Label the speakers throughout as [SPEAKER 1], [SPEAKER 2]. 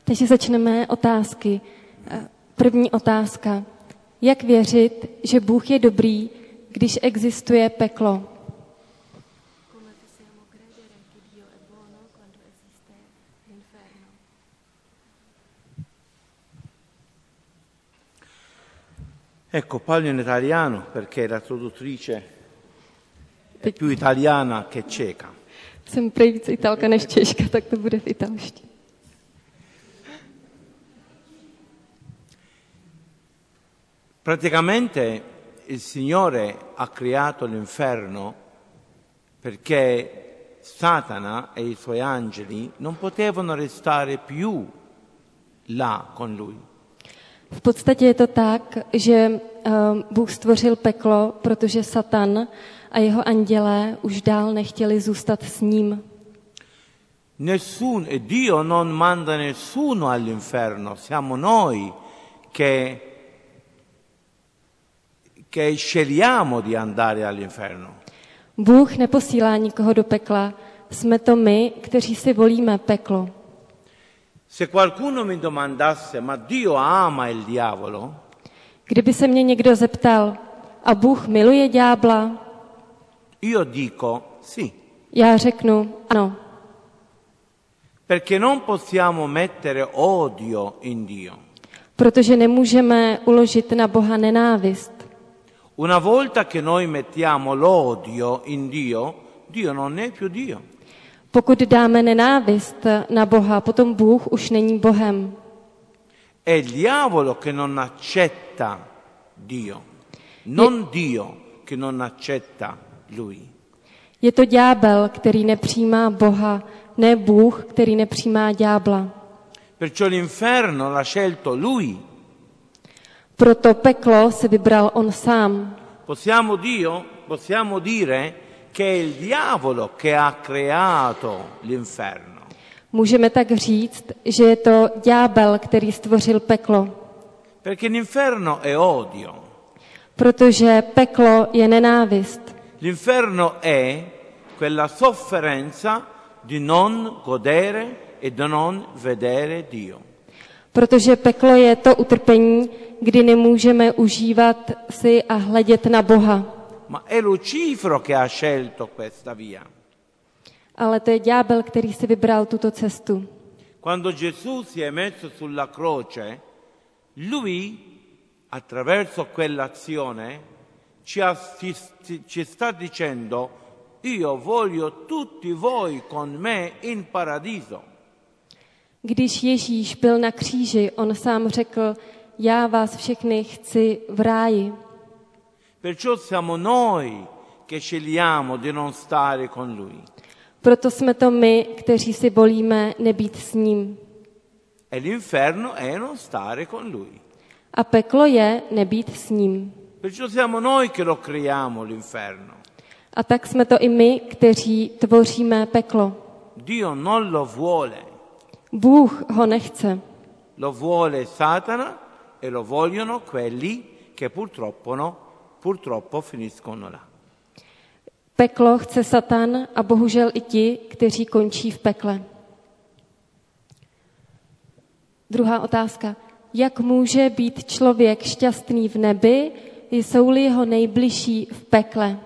[SPEAKER 1] Takže začneme otázky. První otázka. Jak věřit, že Bůh je dobrý, když existuje peklo?
[SPEAKER 2] Ecco, parlo in italiano perché la traduttrice è più italiana che ceca.
[SPEAKER 1] Jsem prej víc Italka než Češka, tak to bude v italštině.
[SPEAKER 2] Praticamente il Signore ha creato l'inferno perché Satana e i suoi angeli non potevano restare più là con lui.
[SPEAKER 1] V podstatě je to tak, že Bůh stvořil peklo, protože Satan a jeho andělé už dál nechtěli zůstat s ním.
[SPEAKER 2] Dio non manda nessuno all'inferno, siamo noi che scegliamo di andare all'inferno.
[SPEAKER 1] Bůh neposílá nikoho do pekla, jsme to my, kteří si volíme peklo.
[SPEAKER 2] Se qualcuno mi domandasse, ma Dio ama il diavolo?
[SPEAKER 1] Kdyby se mě někdo zeptal, a Bůh miluje ďábla?
[SPEAKER 2] Io dico sì.
[SPEAKER 1] Já řeknu ano.
[SPEAKER 2] Perché non possiamo mettere odio in Dio.
[SPEAKER 1] Protože nemůžeme uložit na Boha nenávist.
[SPEAKER 2] Una volta che noi mettiamo l'odio in Dio, Dio non è più Dio.
[SPEAKER 1] Pokud dáme nenávist na Boha, potom Bůh už není Bohem.
[SPEAKER 2] È il diavolo che non accetta Dio, non Dio che non accetta lui.
[SPEAKER 1] Je to ďábel, který nepřijímá Boha, ne Bůh, který nepřijímá ďábla.
[SPEAKER 2] Perciò l'inferno l'ha scelto lui.
[SPEAKER 1] Proto peklo si vybral on sám.
[SPEAKER 2] Possiamo dire che è il diavolo che ha creato l'inferno.
[SPEAKER 1] Můžeme tak říct, že je to ďábel, který stvořil peklo.
[SPEAKER 2] Perché l'inferno è odio.
[SPEAKER 1] Protože peklo je nenávist.
[SPEAKER 2] L'inferno è quella sofferenza di non godere e di non vedere Dio.
[SPEAKER 1] Protože peklo je to utrpení, kdy nemůžeme užívat si a hledět na Boha.
[SPEAKER 2] Ma è Lucifero che ha scelto questa via.
[SPEAKER 1] Ale to je ďábel, který si vybral tuto cestu.
[SPEAKER 2] Quando Gesù si è messo sulla croce, lui, attraverso quell'azione, ci sta dicendo: io voglio tutti voi con me in paradiso.
[SPEAKER 1] Když Ježíš byl na kříži, on sám řekl, já vás všechny chci v ráji.
[SPEAKER 2] Perciò siamo noi che scegliamo di non stare con lui.
[SPEAKER 1] Proto jsme to my, kteří si volíme nebýt s ním.
[SPEAKER 2] E l'inferno è non stare con lui.
[SPEAKER 1] A peklo je nebýt s ním.
[SPEAKER 2] Perciò siamo noi che lo creiamo l'inferno.
[SPEAKER 1] A tak jsme to i my, kteří tvoříme peklo.
[SPEAKER 2] Dio non lo vuole.
[SPEAKER 1] Bůh ho nechce.
[SPEAKER 2] Lo vuole Satana e lo vogliono quelli che purtroppo finiscono là.
[SPEAKER 1] Peklo chce Satan a bohužel i ti, kteří končí v pekle. Druhá otázka. Jak může být člověk šťastný v nebi, jsou-li jeho nejbližší v pekle?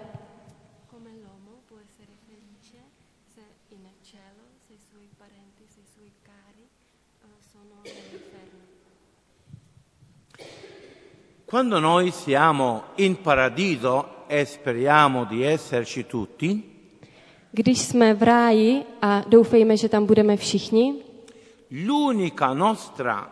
[SPEAKER 2] Quando noi siamo in paradiso e speriamo di esserci tutti,
[SPEAKER 1] když jsme v ráji a doufejme, že tam budeme všichni,
[SPEAKER 2] l'unica nostra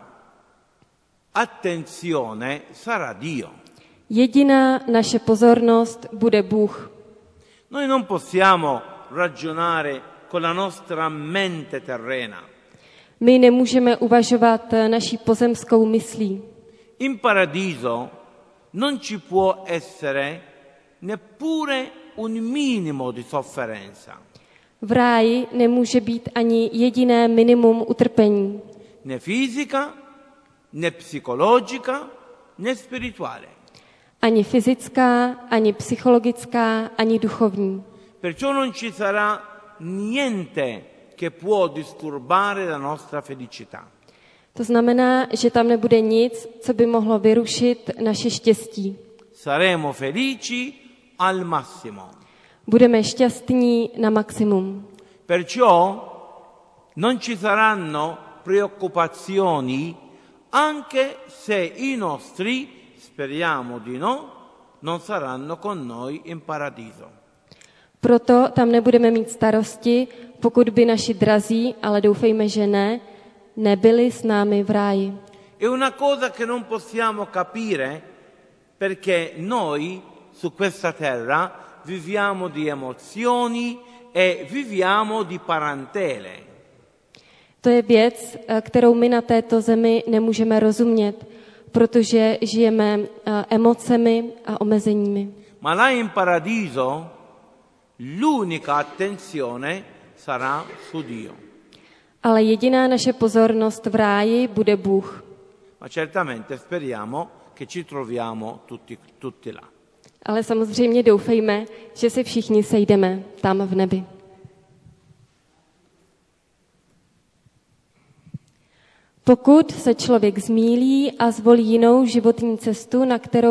[SPEAKER 2] attenzione sarà Dio.
[SPEAKER 1] Jediná naše pozornost bude Bůh.
[SPEAKER 2] Noi non possiamo ragionare con la nostra mente terrena.
[SPEAKER 1] My nemůžeme uvažovat naší pozemskou myslí.
[SPEAKER 2] In paradiso non ci può essere neppure un minimo di sofferenza.
[SPEAKER 1] V ráji nemůže být ani jediné minimum utrpení.
[SPEAKER 2] Né fisica, né psicologica, né spirituale.
[SPEAKER 1] Ani fyzická, ani psychologická, ani duchovní.
[SPEAKER 2] Perciò non ci sarà niente che può disturbare la nostra felicità.
[SPEAKER 1] To znamená, že tam nebude nic, co by mohlo vyrušit naše štěstí.
[SPEAKER 2] Saremo felici al massimo.
[SPEAKER 1] Budeme šťastní na maximum.
[SPEAKER 2] Perciò non ci saranno preoccupazioni anche se i nostri, speriamo di no, non saranno con noi in paradiso.
[SPEAKER 1] Proto tam nebudeme mít starosti, pokud by naši drazí, ale doufejme, že ne, nebyli s námi v ráji.
[SPEAKER 2] È una cosa che non possiamo capire perché noi su questa terra viviamo di emozioni e viviamo di parentele.
[SPEAKER 1] To je věc, kterou my na této zemi nemůžeme rozumět, protože žijeme emocemi a omezeními.
[SPEAKER 2] Ma là in paradiso l'unica attenzione sarà su Dio.
[SPEAKER 1] Ale jediná naše pozornost v ráji bude Bůh.
[SPEAKER 2] Ma certamente speriamo che ci troviamo tutti là.
[SPEAKER 1] Ale samozřejmě doufejme, že se všichni sejdeme tam v nebi. Pokud se člověk zmýlí a zvolí jinou životní cestu,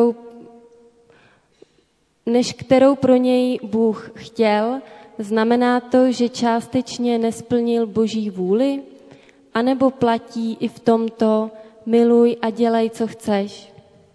[SPEAKER 1] než kterou pro něj Bůh chtěl, znamená to, že částečně nesplnil Boží vůli? A nebo platí i v tomto miluj a dělej, co chceš?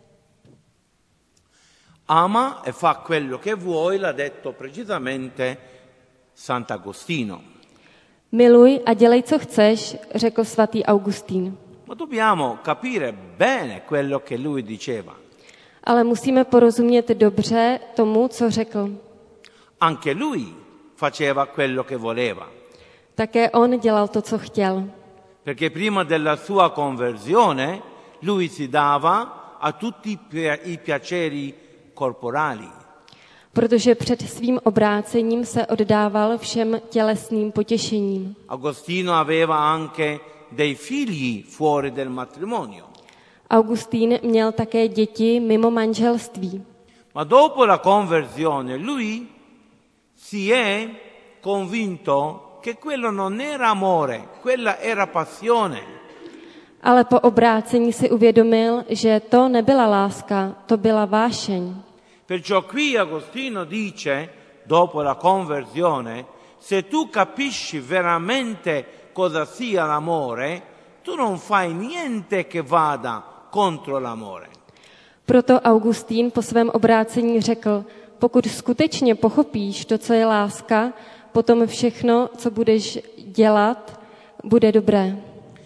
[SPEAKER 2] Ama e fa quello che vuoi, l'ha detto precisamente Sant'Agostino.
[SPEAKER 1] Miluj a dělej, co chceš, řekl svatý Augustín.
[SPEAKER 2] Ma dobbiamo capire bene quello che lui diceva.
[SPEAKER 1] Ale musíme porozumět dobře tomu, co řekl.
[SPEAKER 2] Anche lui faceva quello che voleva.
[SPEAKER 1] Také on dělal to, co chtěl.
[SPEAKER 2] Perché prima della sua conversione lui si dava a tutti i piaceri corporali.
[SPEAKER 1] Protože před svým obrácením se oddával všem tělesným potěšením.
[SPEAKER 2] Agostino aveva anche dei figli fuori del matrimonio.
[SPEAKER 1] Augustín měl také děti mimo manželství.
[SPEAKER 2] Ma dopo la conversione lui si è convinto che quello non era amore, quella era passione.
[SPEAKER 1] Ale po obrácení si uvědomil, že to nebyla láska, to byla vášeň.
[SPEAKER 2] Perciò qui Agostino dice, dopo la conversione, se tu capisci veramente cosa sia l'amore, tu non fai niente che vada contro l'amore.
[SPEAKER 1] Proto Augustín po svém obrácení řekl, pokud skutečně pochopíš to, co je láska, potom všechno, co budeš dělat, bude dobré.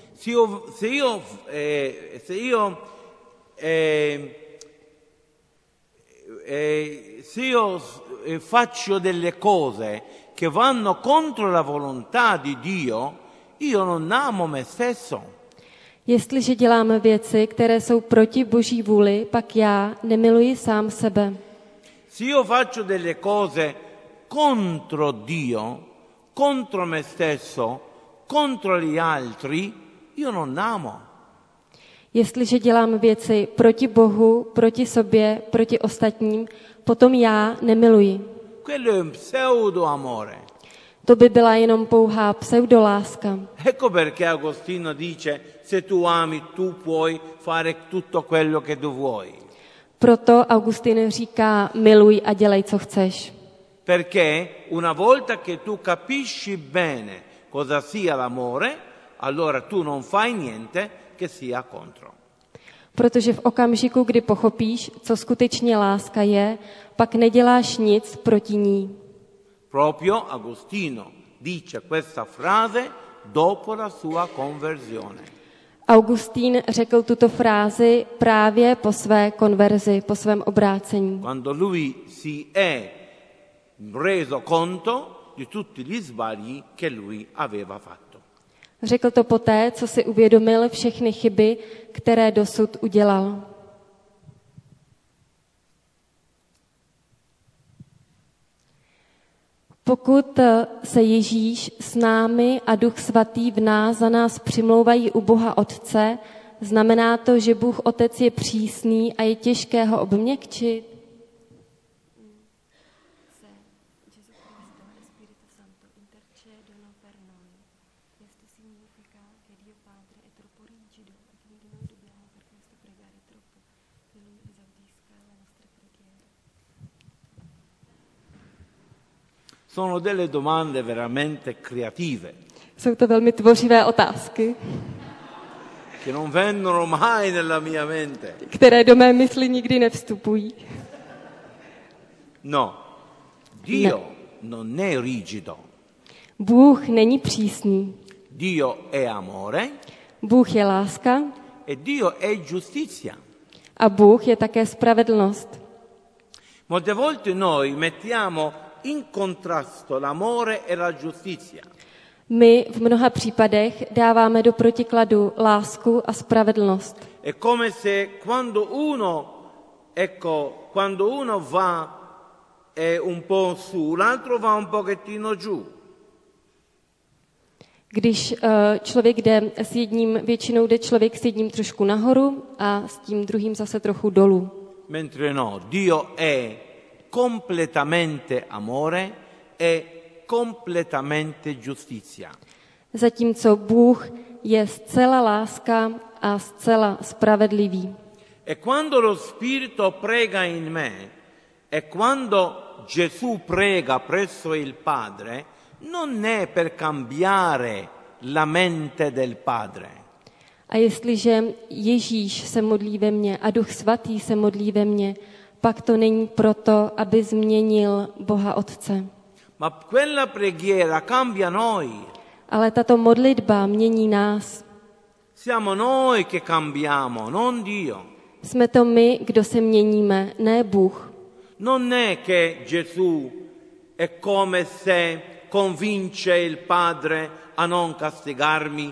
[SPEAKER 2] Se io faccio delle cose che vanno contro la volontà di Dio, io non amo me stesso.
[SPEAKER 1] Jestliže děláme věci, které jsou proti Boží vůli, pak já nemiluji sám sebe.
[SPEAKER 2] Se io faccio delle cose contro Dio, contro me stesso, contro gli altri, io non amo.
[SPEAKER 1] Jestliže dělám věci proti Bohu, proti sobě, proti ostatním, potom já nemiluji.
[SPEAKER 2] Quello è un pseudo amore.
[SPEAKER 1] To by byla jenom pouhá pseudoláska.
[SPEAKER 2] Ecco perché Agostino dice, se tu ami, tu puoi fare tutto quello che tu vuoi.
[SPEAKER 1] Proto Augustín říká, miluj a dělej, co chceš.
[SPEAKER 2] Perché una volta che tu capisci bene cosa sia l'amore, allora tu non fai niente che sia contro.
[SPEAKER 1] Protože v okamžiku, kdy pochopíš, co skutečně láska je, pak neděláš nic proti ní.
[SPEAKER 2] Proprio Agostino dice questa frase dopo la sua conversione.
[SPEAKER 1] Augustín řekl tuto frázi právě po své konverzi, po svém obrácení.
[SPEAKER 2] Quando lui si è reso conto di tutti gli sbagli che lui aveva fatto.
[SPEAKER 1] Řekl to poté, co si uvědomil všechny chyby, které dosud udělal. Pokud se Ježíš s námi a Duch Svatý v nás za nás přimlouvají u Boha Otce, znamená to, že Bůh Otec je přísný a je těžké ho obměkčit?
[SPEAKER 2] Sono delle domande veramente creative.
[SPEAKER 1] Jsou to velmi tvořivé otázky,
[SPEAKER 2] Che non vengono mai nella mia mente.
[SPEAKER 1] které do mé mysli nikdy nevstupují.
[SPEAKER 2] No, Dio non è rigido.
[SPEAKER 1] Bůh není přísný.
[SPEAKER 2] Dio è amore
[SPEAKER 1] Bůh je láska
[SPEAKER 2] e Dio è giustizia.
[SPEAKER 1] a Bůh je také spravedlnost.
[SPEAKER 2] Molte volte noi mettiamo in contrasto l'amore e la giustizia.
[SPEAKER 1] My v mnoha případech dáváme do protikladu lásku a spravedlnost.
[SPEAKER 2] È come se quando uno va un po' su, l'altro va un pochettino giù.
[SPEAKER 1] Když člověk jde s jedním, většinou jde člověk s jedním trošku nahoru a s tím druhým zase trochu dolů.
[SPEAKER 2] Mentre no, Dio è completamente amore e completamente giustizia.
[SPEAKER 1] Zatímco Bůh je zcela láska a zcela spravedlivý.
[SPEAKER 2] E quando lo Spirito prega in me, e quando Gesù prega presso il Padre, non è per cambiare la mente del Padre.
[SPEAKER 1] A jestliže Ježíš se modlí ve mně a Duch Svatý se modlí ve mně, pak to není proto, aby změnil Boha Otce.
[SPEAKER 2] Ma quella preghiera cambia noi.
[SPEAKER 1] Ale tato modlitba mění nás.
[SPEAKER 2] Siamo noi che cambiamo, non Dio.
[SPEAKER 1] Jsme to my, kdo se měníme, ne Bůh.
[SPEAKER 2] Non è che Gesù è come se convince il Padre a non castigarmi.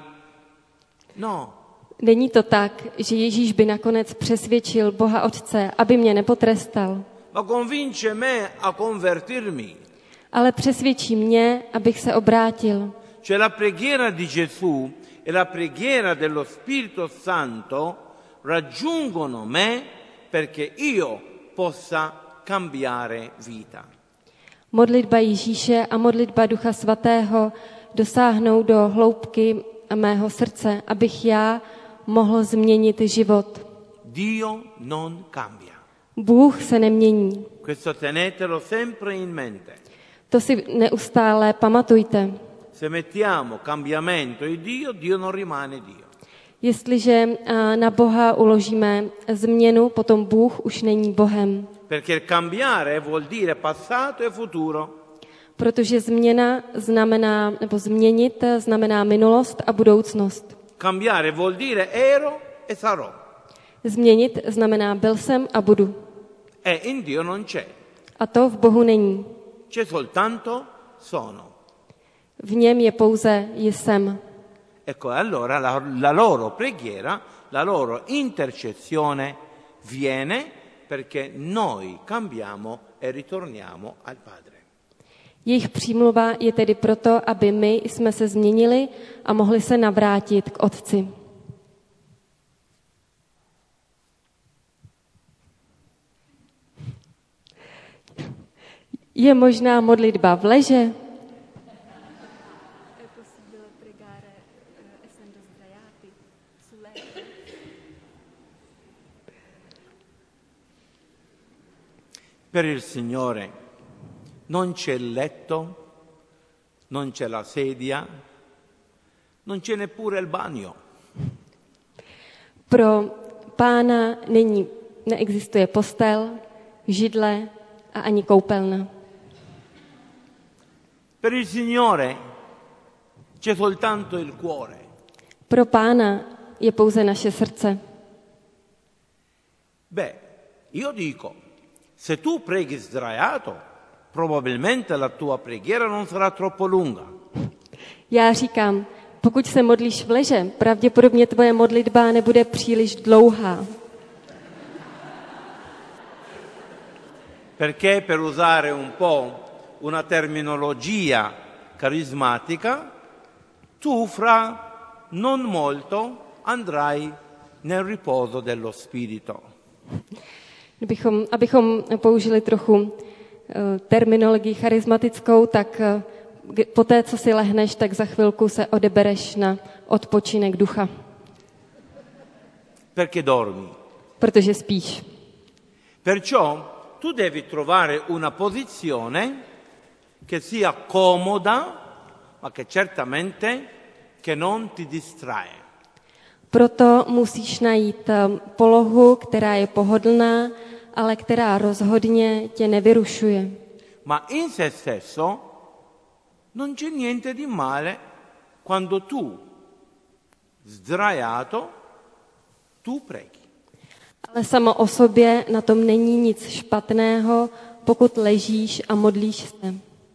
[SPEAKER 2] No.
[SPEAKER 1] Není to tak, že Ježíš by nakonec přesvědčil Boha Otce, aby mě nepotrestal.
[SPEAKER 2] Ma convince me a convertirmi.
[SPEAKER 1] Ale přesvědčí mě, abych se obrátil.
[SPEAKER 2] Cioè la preghiera di Gesù e la preghiera dello Spirito Santo raggiungono me perché io possa cambiare vita.
[SPEAKER 1] Modlitba Ježíše a modlitba Ducha Svatého dosáhnou do hloubky mého srdce, abych já mohl změnit život.
[SPEAKER 2] Dio non cambia.
[SPEAKER 1] Bůh se nemění.
[SPEAKER 2] Questo tenetelo sempre in mente.
[SPEAKER 1] To si neustále pamatujte.
[SPEAKER 2] Se mettiamo cambiamento in Dio, Dio non rimane Dio.
[SPEAKER 1] Jestliže na Boha uložíme změnu, potom Bůh už není Bohem.
[SPEAKER 2] Perché cambiare vuol dire passato e futuro.
[SPEAKER 1] Protože změna znamená, nebo změnit znamená minulost a budoucnost.
[SPEAKER 2] Cambiare vuol dire ero e sarò.
[SPEAKER 1] Změnit znamená byl jsem a budu.
[SPEAKER 2] E in Dio non c'è.
[SPEAKER 1] A to v Bohu není.
[SPEAKER 2] C'è soltanto sono.
[SPEAKER 1] V něm je pouze jsem.
[SPEAKER 2] Ecco, allora la loro preghiera, la loro intercessione viene perché noi cambiamo e ritorniamo al Padre.
[SPEAKER 1] Jejich přímluva je tedy proto, aby my jsme se změnili a mohli se navrátit k Otci. Je možná modlitba v leže?
[SPEAKER 2] Per il Signore non c'è il letto, non c'è la sedia, non c'è neppure il bagno.
[SPEAKER 1] Pro Pána neexistuje postel, židle a ani koupelna.
[SPEAKER 2] Per il Signore c'è soltanto il cuore.
[SPEAKER 1] Pro Pána je pouze naše srdce.
[SPEAKER 2] Beh, io dico, se tu preghi sdraiato, probabilmente la tua preghiera non sarà troppo lunga.
[SPEAKER 1] Já říkám, pokud se modlíš v leže, pravděpodobně tvoje modlitba nebude příliš dlouhá.
[SPEAKER 2] Perché per usare un po' una terminologia carismatica, tu fra non molto andrai nel riposo dello Spirito.
[SPEAKER 1] Abychom použili trochu terminologii charismatickou, tak po té, co si lehneš, tak za chvilku se odebereš na odpočinek ducha.
[SPEAKER 2] Perché dormi?
[SPEAKER 1] Protože spíš.
[SPEAKER 2] Perciò tu devi trovare una posizione che sia comoda, ma che certamente che non ti distrae.
[SPEAKER 1] Proto musíš najít polohu, která je pohodlná, ale která rozhodně tě nevyrušuje.
[SPEAKER 2] Ma in se stesso non c'è niente di male quando tu, sdraiato, tu preghi.
[SPEAKER 1] Ale samo o sobě na tom není nic špatného, pokud ležíš a modlíš se.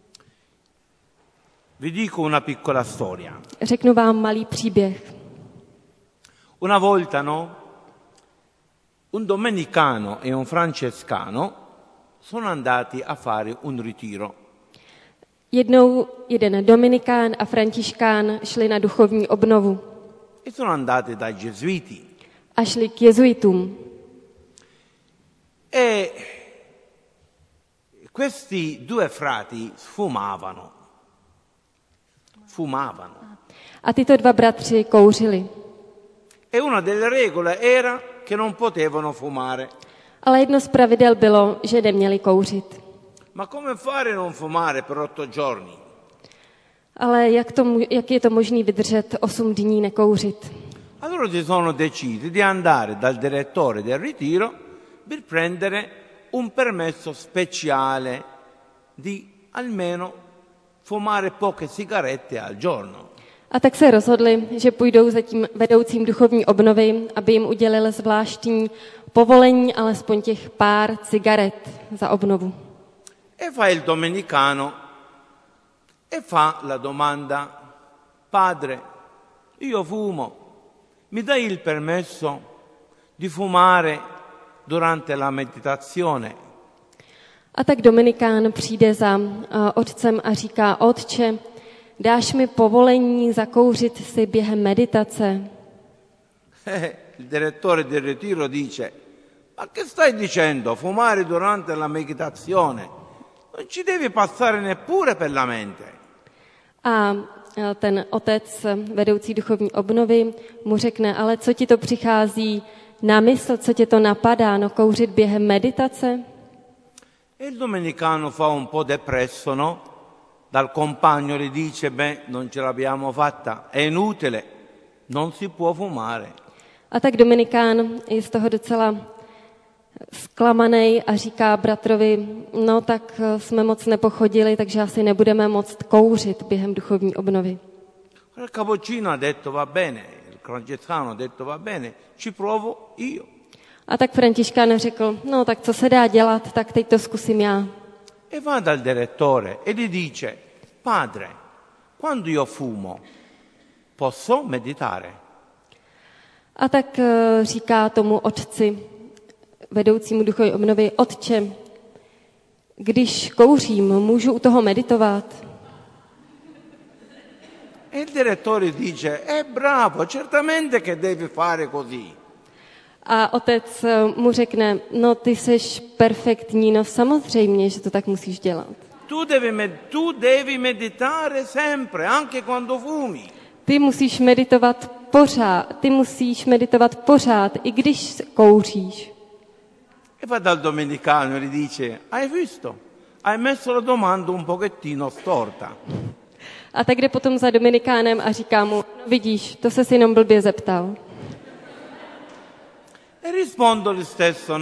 [SPEAKER 2] Vi dico una piccola storia.
[SPEAKER 1] Řeknu vám malý příběh.
[SPEAKER 2] Una volta, un domenicano e un francescano sono andati a fare un ritiro.
[SPEAKER 1] Jednou jeden dominikán a františkán šli na duchovní obnovu
[SPEAKER 2] E sono andati dai gesuiti.
[SPEAKER 1] a šli k jezuitům.
[SPEAKER 2] E questi due frati fumavano.
[SPEAKER 1] A tyto dva bratři kouřili.
[SPEAKER 2] E una delle regole era che non potevano fumare.
[SPEAKER 1] Ale jedno z pravidel bylo, že neměli kouřit.
[SPEAKER 2] Ma come fare non fumare per 8 giorni?
[SPEAKER 1] Ale jak je to možné vydržet 8 dní nekouřit?
[SPEAKER 2] Allora si sono decisi di andare dal direttore del ritiro per prendere un permesso speciale di almeno fumare poche sigarette al giorno.
[SPEAKER 1] A tak se rozhodli, že půjdou za tím vedoucím duchovní obnovy, aby jim udělili zvláštní povolení alespoň těch pár cigaret za obnovu.
[SPEAKER 2] E fa il domenicano e fa la domanda: padre, io fumo, mi dai il permesso di fumare durante la meditazione?
[SPEAKER 1] A tak dominikán přijde za otcem a říká: otče, dáš mi povolení zakouřit si během meditace?
[SPEAKER 2] Il direttore del ritiro dice: ma che stai dicendo? Fumare durante la meditazione? Non ci devi passare neppure per la mente.
[SPEAKER 1] A ten otec, vedoucí duchovní obnovy, mu řekne: ale co ti to přichází na mysl, co tě to napadá, kouřit během meditace?
[SPEAKER 2] E il domenicano fa un po' depresso, Dal compagno gli dice: non ce l'abbiamo fatta, è inutile, non si può fumare.
[SPEAKER 1] A tak dominikán je z toho docela zklamanej a říká bratrovi: no tak jsme moc nepochodili, takže asi nebudeme moct kouřit během duchovní obnovy.
[SPEAKER 2] Il cappuccino ha detto: va bene, il francescano ha detto: va bene, ci provo io.
[SPEAKER 1] A tak františkán řekl: no tak co se dá dělat, tak teď to zkusím já.
[SPEAKER 2] E va dal direttore e gli dice: padre, quando io fumo, posso meditare?
[SPEAKER 1] A tak říká tomu otci, vedoucímu duchovní obnovy: otče, když kouřím, můžu u toho meditovat?
[SPEAKER 2] E il direttore dice: bravo, certamente che devi fare così.
[SPEAKER 1] A otec mu řekne: no ty seš perfektní, no samozřejmě, že to tak musíš dělat.
[SPEAKER 2] Tu devi meditare sempre, anche quando fumi.
[SPEAKER 1] Ty musíš meditovat pořád, i když kouříš.
[SPEAKER 2] E va dal domenicano e gli dice: hai visto? Hai messo la domanda un pochettino storta.
[SPEAKER 1] A tak jde potom za dominikánem a říká mu: no vidíš, to ses jenom blbě zeptal.
[SPEAKER 2] E rispondo lo stesso,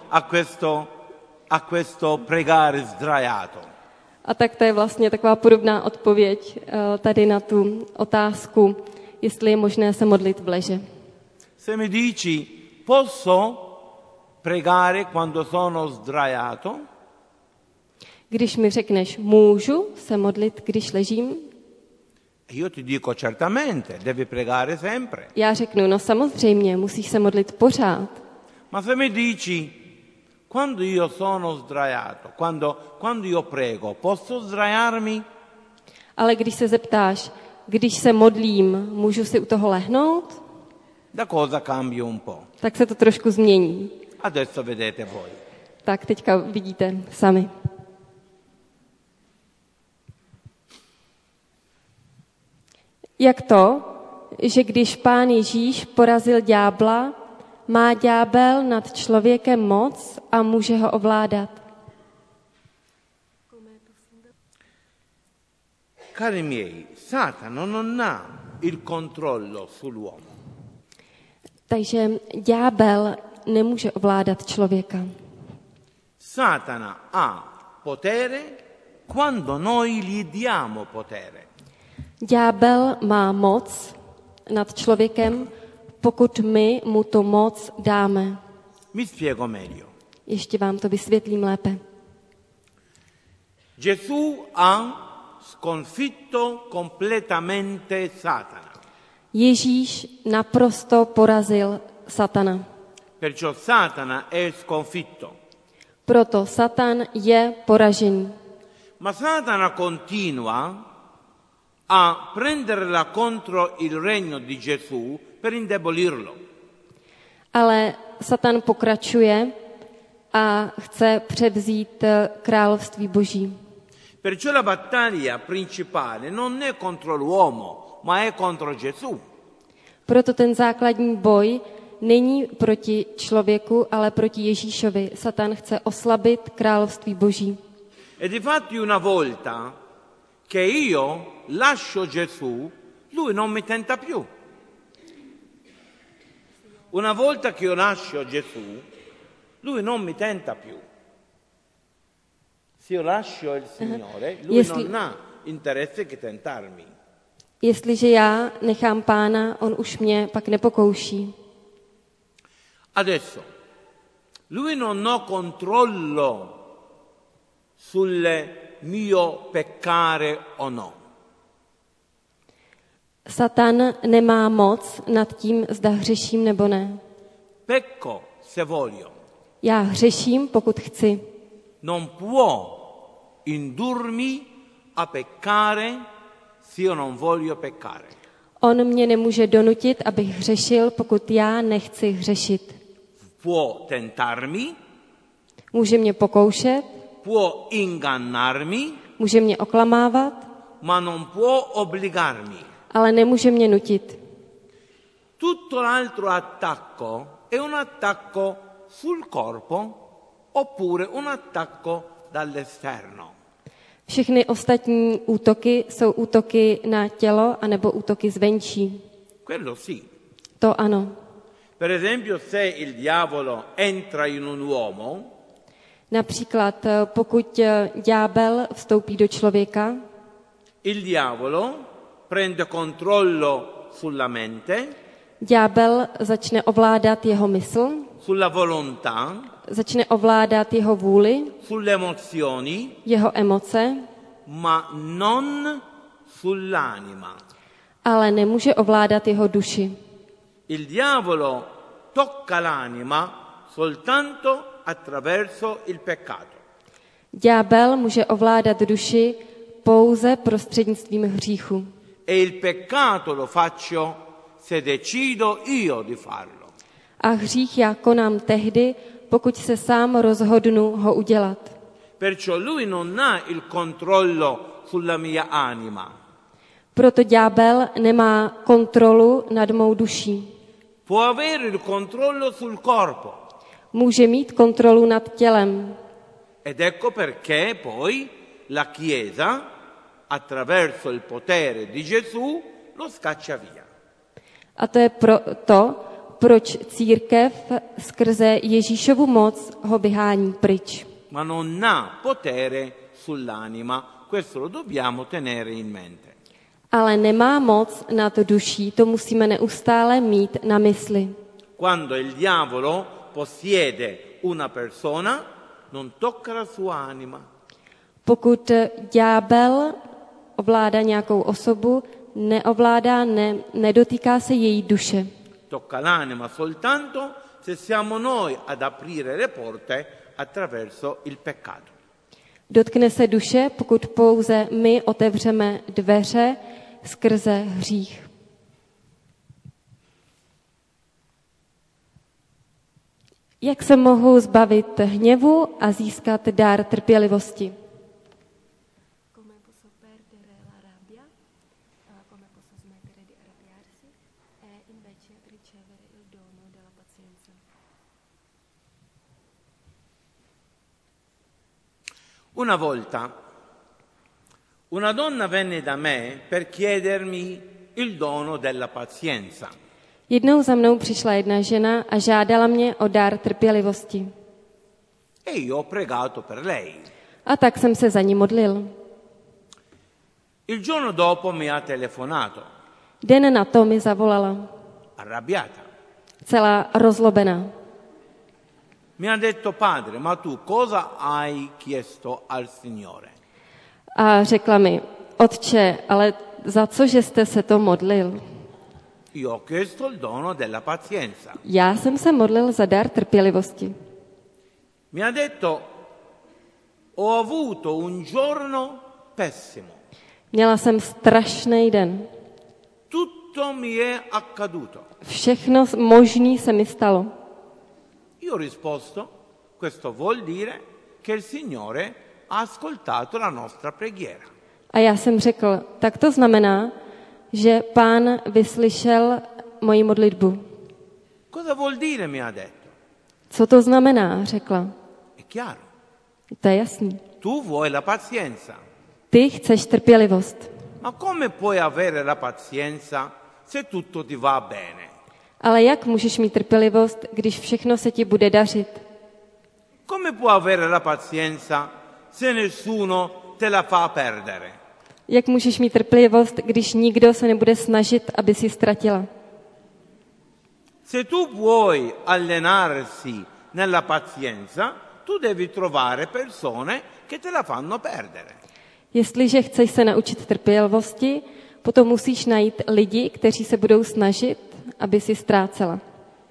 [SPEAKER 2] a questo pregare sdraiato.
[SPEAKER 1] A tak to je vlastně taková podobná odpověď tady na tu otázku, jestli je možné se modlit v leže.
[SPEAKER 2] Se mi dici: posso pregare quando sono sdraiato?
[SPEAKER 1] Když mi řekneš: můžu se modlit, když ležím?
[SPEAKER 2] Io ti dico: certamente, devi pregare sempre.
[SPEAKER 1] Já řeknu: no samozřejmě, musíš se modlit pořád.
[SPEAKER 2] Ma se mi dici: quando io sono sdraiato, quando io prego, posso sdraiarmi?
[SPEAKER 1] Ale když se zeptáš: když se modlím, můžu si u toho lehnout?
[SPEAKER 2] La cosa cambia un po'.
[SPEAKER 1] Tak se to trošku změní.
[SPEAKER 2] Adesso vedete voi.
[SPEAKER 1] Tak teďka vidíte sami. Jak to, že když Pán Ježíš porazil ďábla, má ďábel nad člověkem moc a může ho ovládat.
[SPEAKER 2] Cari miei, Satana non ha il controllo sull'uomo.
[SPEAKER 1] Takže ďábel nemůže ovládat člověka.
[SPEAKER 2] Satana ha potere quando noi gli diamo potere.
[SPEAKER 1] Ďábel má moc nad člověkem, pokud my mu tu moc dáme.
[SPEAKER 2] Mi spiego meglio.
[SPEAKER 1] Ještě vám to vysvětlím lépe.
[SPEAKER 2] Gesù ha sconfitto completamente Satana.
[SPEAKER 1] Ježíš naprosto porazil Satana.
[SPEAKER 2] Perciò Satana è sconfitto.
[SPEAKER 1] Proto Satan je poražený.
[SPEAKER 2] Ma Satana continua a prenderla contro il regno di Gesù per indebolirlo.
[SPEAKER 1] Ale Satan pokračuje a chce převzít království Boží.
[SPEAKER 2] Perciò la battaglia principale non è contro l'uomo, ma è contro Gesù.
[SPEAKER 1] Proto ten základní boj není proti člověku, ale proti Ježíšovi. Satan chce oslabit království Boží.
[SPEAKER 2] E difatti una volta che io lascio Gesù, lui non mi tenta più. Una volta che io lascio Gesù, lui non mi tenta più. Se io lascio il Signore, lui non ha interesse che tentarmi.
[SPEAKER 1] Jestliže já nechám Pána, on už mě pak nepokouší.
[SPEAKER 2] Adesso, lui non ha controllo sul mio peccare o no.
[SPEAKER 1] Satan nemá moc nad tím, zda hřeším nebo ne.
[SPEAKER 2] Pecco se voglio.
[SPEAKER 1] Já hřeším, pokud chci.
[SPEAKER 2] Non può indurmi a peccare se io non voglio peccare.
[SPEAKER 1] On mě nemůže donutit, abych hřešil, pokud já nechci hřešit.
[SPEAKER 2] Può tentarmi,
[SPEAKER 1] Může mě pokoušet,
[SPEAKER 2] può ingannarmi,
[SPEAKER 1] může mě oklamávat,
[SPEAKER 2] ma non può obbligarmi.
[SPEAKER 1] ale nemůže mě nutit.
[SPEAKER 2] Tutto l'altro attacco è un attacco sul corpo oppure un attacco dall'esterno.
[SPEAKER 1] Všechny ostatní útoky jsou útoky na tělo anebo útoky zvenčí.
[SPEAKER 2] Quello sì.
[SPEAKER 1] To ano.
[SPEAKER 2] Per esempio, se il diavolo entra in un uomo,
[SPEAKER 1] Například, pokud ďábel vstoupí do člověka,
[SPEAKER 2] il diavolo prende controllo sulla mente,
[SPEAKER 1] ďábel začne ovládat jeho mysl,
[SPEAKER 2] sulla volontà,
[SPEAKER 1] začne ovládat jeho vůli,
[SPEAKER 2] sulle emozioni,
[SPEAKER 1] jeho emoce,
[SPEAKER 2] ma non sull'anima.
[SPEAKER 1] ale nemůže ovládat jeho duši.
[SPEAKER 2] Il diavolo tocca l'anima soltanto attraverso il peccato.
[SPEAKER 1] Ďábel může ovládat duši pouze prostřednictvím hříchu.
[SPEAKER 2] E il peccato lo faccio se decido io di farlo.
[SPEAKER 1] A hřích já konám tehdy, pokud se sám rozhodnu ho udělat.
[SPEAKER 2] Perciò lui non ha il controllo sulla mia anima.
[SPEAKER 1] Proto ďábel nemá kontrolu nad mou duší.
[SPEAKER 2] Può avere il controllo sul corpo.
[SPEAKER 1] Může mít kontrolu nad tělem.
[SPEAKER 2] Ed ecco perché poi la Chiesa, attraverso il potere di Gesù, lo scaccia via.
[SPEAKER 1] A to je proč církev skrze Ježíšovu moc ho vyhání pryč.
[SPEAKER 2] Ma non ha potere sull'anima. Questo lo dobbiamo tenere in mente.
[SPEAKER 1] Ale nemá moc nad duší, to musíme neustále mít na mysli.
[SPEAKER 2] Quando il diavolo possiede una persona, non tocca la sua anima.
[SPEAKER 1] Pokud ďábel ovládá nějakou osobu, nedotýká se její duše.
[SPEAKER 2] Tocca l'anima soltanto se siamo noi ad aprire le porte attraverso il peccato.
[SPEAKER 1] Dotkne se duše, pokud pouze my otevřeme dveře skrze hřích. Jak se mohu zbavit hněvu a získat dar trpělivosti?
[SPEAKER 2] Una volta una donna venne da me per chiedermi il dono della pazienza.
[SPEAKER 1] Jednou za mnou přišla jedna žena a žádala mě o dar trpělivosti.
[SPEAKER 2] E io ho pregato per lei.
[SPEAKER 1] A tak jsem se za ní modlil.
[SPEAKER 2] Il giorno dopo mi ha telefonato,
[SPEAKER 1] Den na to mi zavolala,
[SPEAKER 2] arrabbiata.
[SPEAKER 1] celá rozlobená.
[SPEAKER 2] Mi ha detto: padre, ma tu cosa hai chiesto al Signore?
[SPEAKER 1] A řekla mi, otče, ale za co, že jste se to modlil?
[SPEAKER 2] Io ho chiesto il dono della pazienza.
[SPEAKER 1] Já jsem se modlil za dar trpělivosti.
[SPEAKER 2] Mi ha detto: ho avuto un giorno pessimo.
[SPEAKER 1] Měla jsem strašný den.
[SPEAKER 2] Tutto mi è accaduto.
[SPEAKER 1] Všechno možné se mi stalo.
[SPEAKER 2] Io ho risposto: questo vuol dire che il Signore ha ascoltato la nostra preghiera.
[SPEAKER 1] A já jsem řekl, tak to znamená, že Pán vyslyšel moji modlitbu.
[SPEAKER 2] Cosa vuol dire, mi ha detto?
[SPEAKER 1] Co to znamená, řekla.
[SPEAKER 2] È chiaro.
[SPEAKER 1] To je jasný.
[SPEAKER 2] Tu vuoi la pazienza.
[SPEAKER 1] Ty chceš trpělivost.
[SPEAKER 2] Ma come puoi avere la pazienza se tutto ti va bene?
[SPEAKER 1] Ale jak můžeš mít trpělivost, když všechno se ti bude dařit?
[SPEAKER 2] Come puoi avere la pazienza se nessuno te la fa perdere?
[SPEAKER 1] Jak můžeš mít trpělivost, když nikdo se nebude snažit, aby si ztratila?
[SPEAKER 2] Se tu vuoi allenarsi nella pazienza, tu devi trovare persone che te la fanno perdere.
[SPEAKER 1] Jestliže chceš se naučit trpělivosti, potom musíš najít lidi, kteří se budou snažit, aby si ztrácela.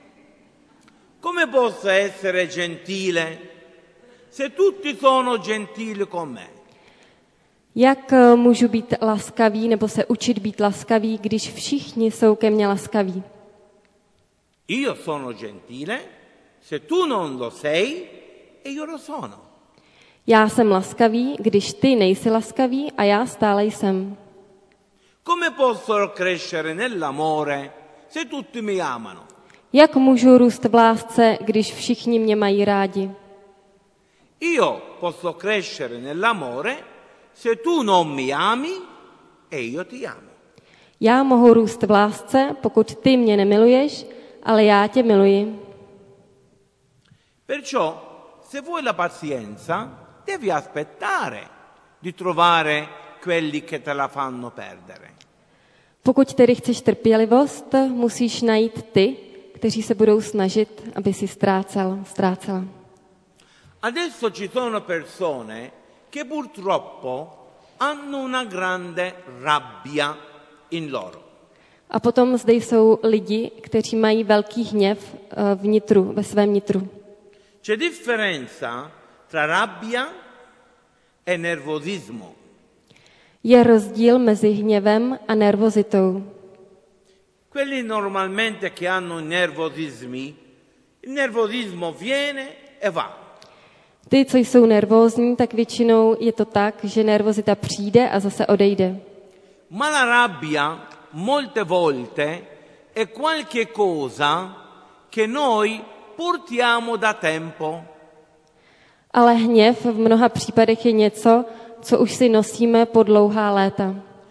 [SPEAKER 2] Come posso essere gentile se tutti sono gentili con me?
[SPEAKER 1] Jak můžu být laskavý nebo se učit být laskavý, když všichni jsou ke mně laskaví?
[SPEAKER 2] Io sono gentile se tu non lo sei e io lo sono.
[SPEAKER 1] Já jsem laskavý, když ty nejsi laskavý a já stále jsem.
[SPEAKER 2] Come posso crescere nell'amore se tutti mi amano?
[SPEAKER 1] Jak můžu růst v lásce, když všichni mě mají rádi?
[SPEAKER 2] Io posso crescere nell'amore se tu non mi ami e io ti amo.
[SPEAKER 1] Já mohu růst v lásce, pokud ty mě nemiluješ, ale já tě miluji.
[SPEAKER 2] Perciò, se vuoi la pazienza, devi aspettare di trovare quelli che te la fanno perdere.
[SPEAKER 1] Pokud tedy chceš trpělivost, musíš najít ty, kteří se budou snažit, aby si ztrácela.
[SPEAKER 2] Adesso ci sono persone che purtroppo hanno una grande rabbia in loro.
[SPEAKER 1] A potom zde jsou lidi, kteří mají velký hněv ve svém nitru.
[SPEAKER 2] C'è differenza tra rabbia e nervosismo.
[SPEAKER 1] Je rozdíl mezi hněvem a nervozitou.
[SPEAKER 2] Quelli normalmente che hanno nervosismi, il nervosismo viene e va.
[SPEAKER 1] Ty, co jsou nervózní, tak většinou je to tak, že nervozita přijde a zase odejde.
[SPEAKER 2] Ma la rabbia molte volte è qualche cosa che noi portiamo da tempo.
[SPEAKER 1] Ale hněv v mnoha případech je něco, co už si nosíme po dlouhá léta.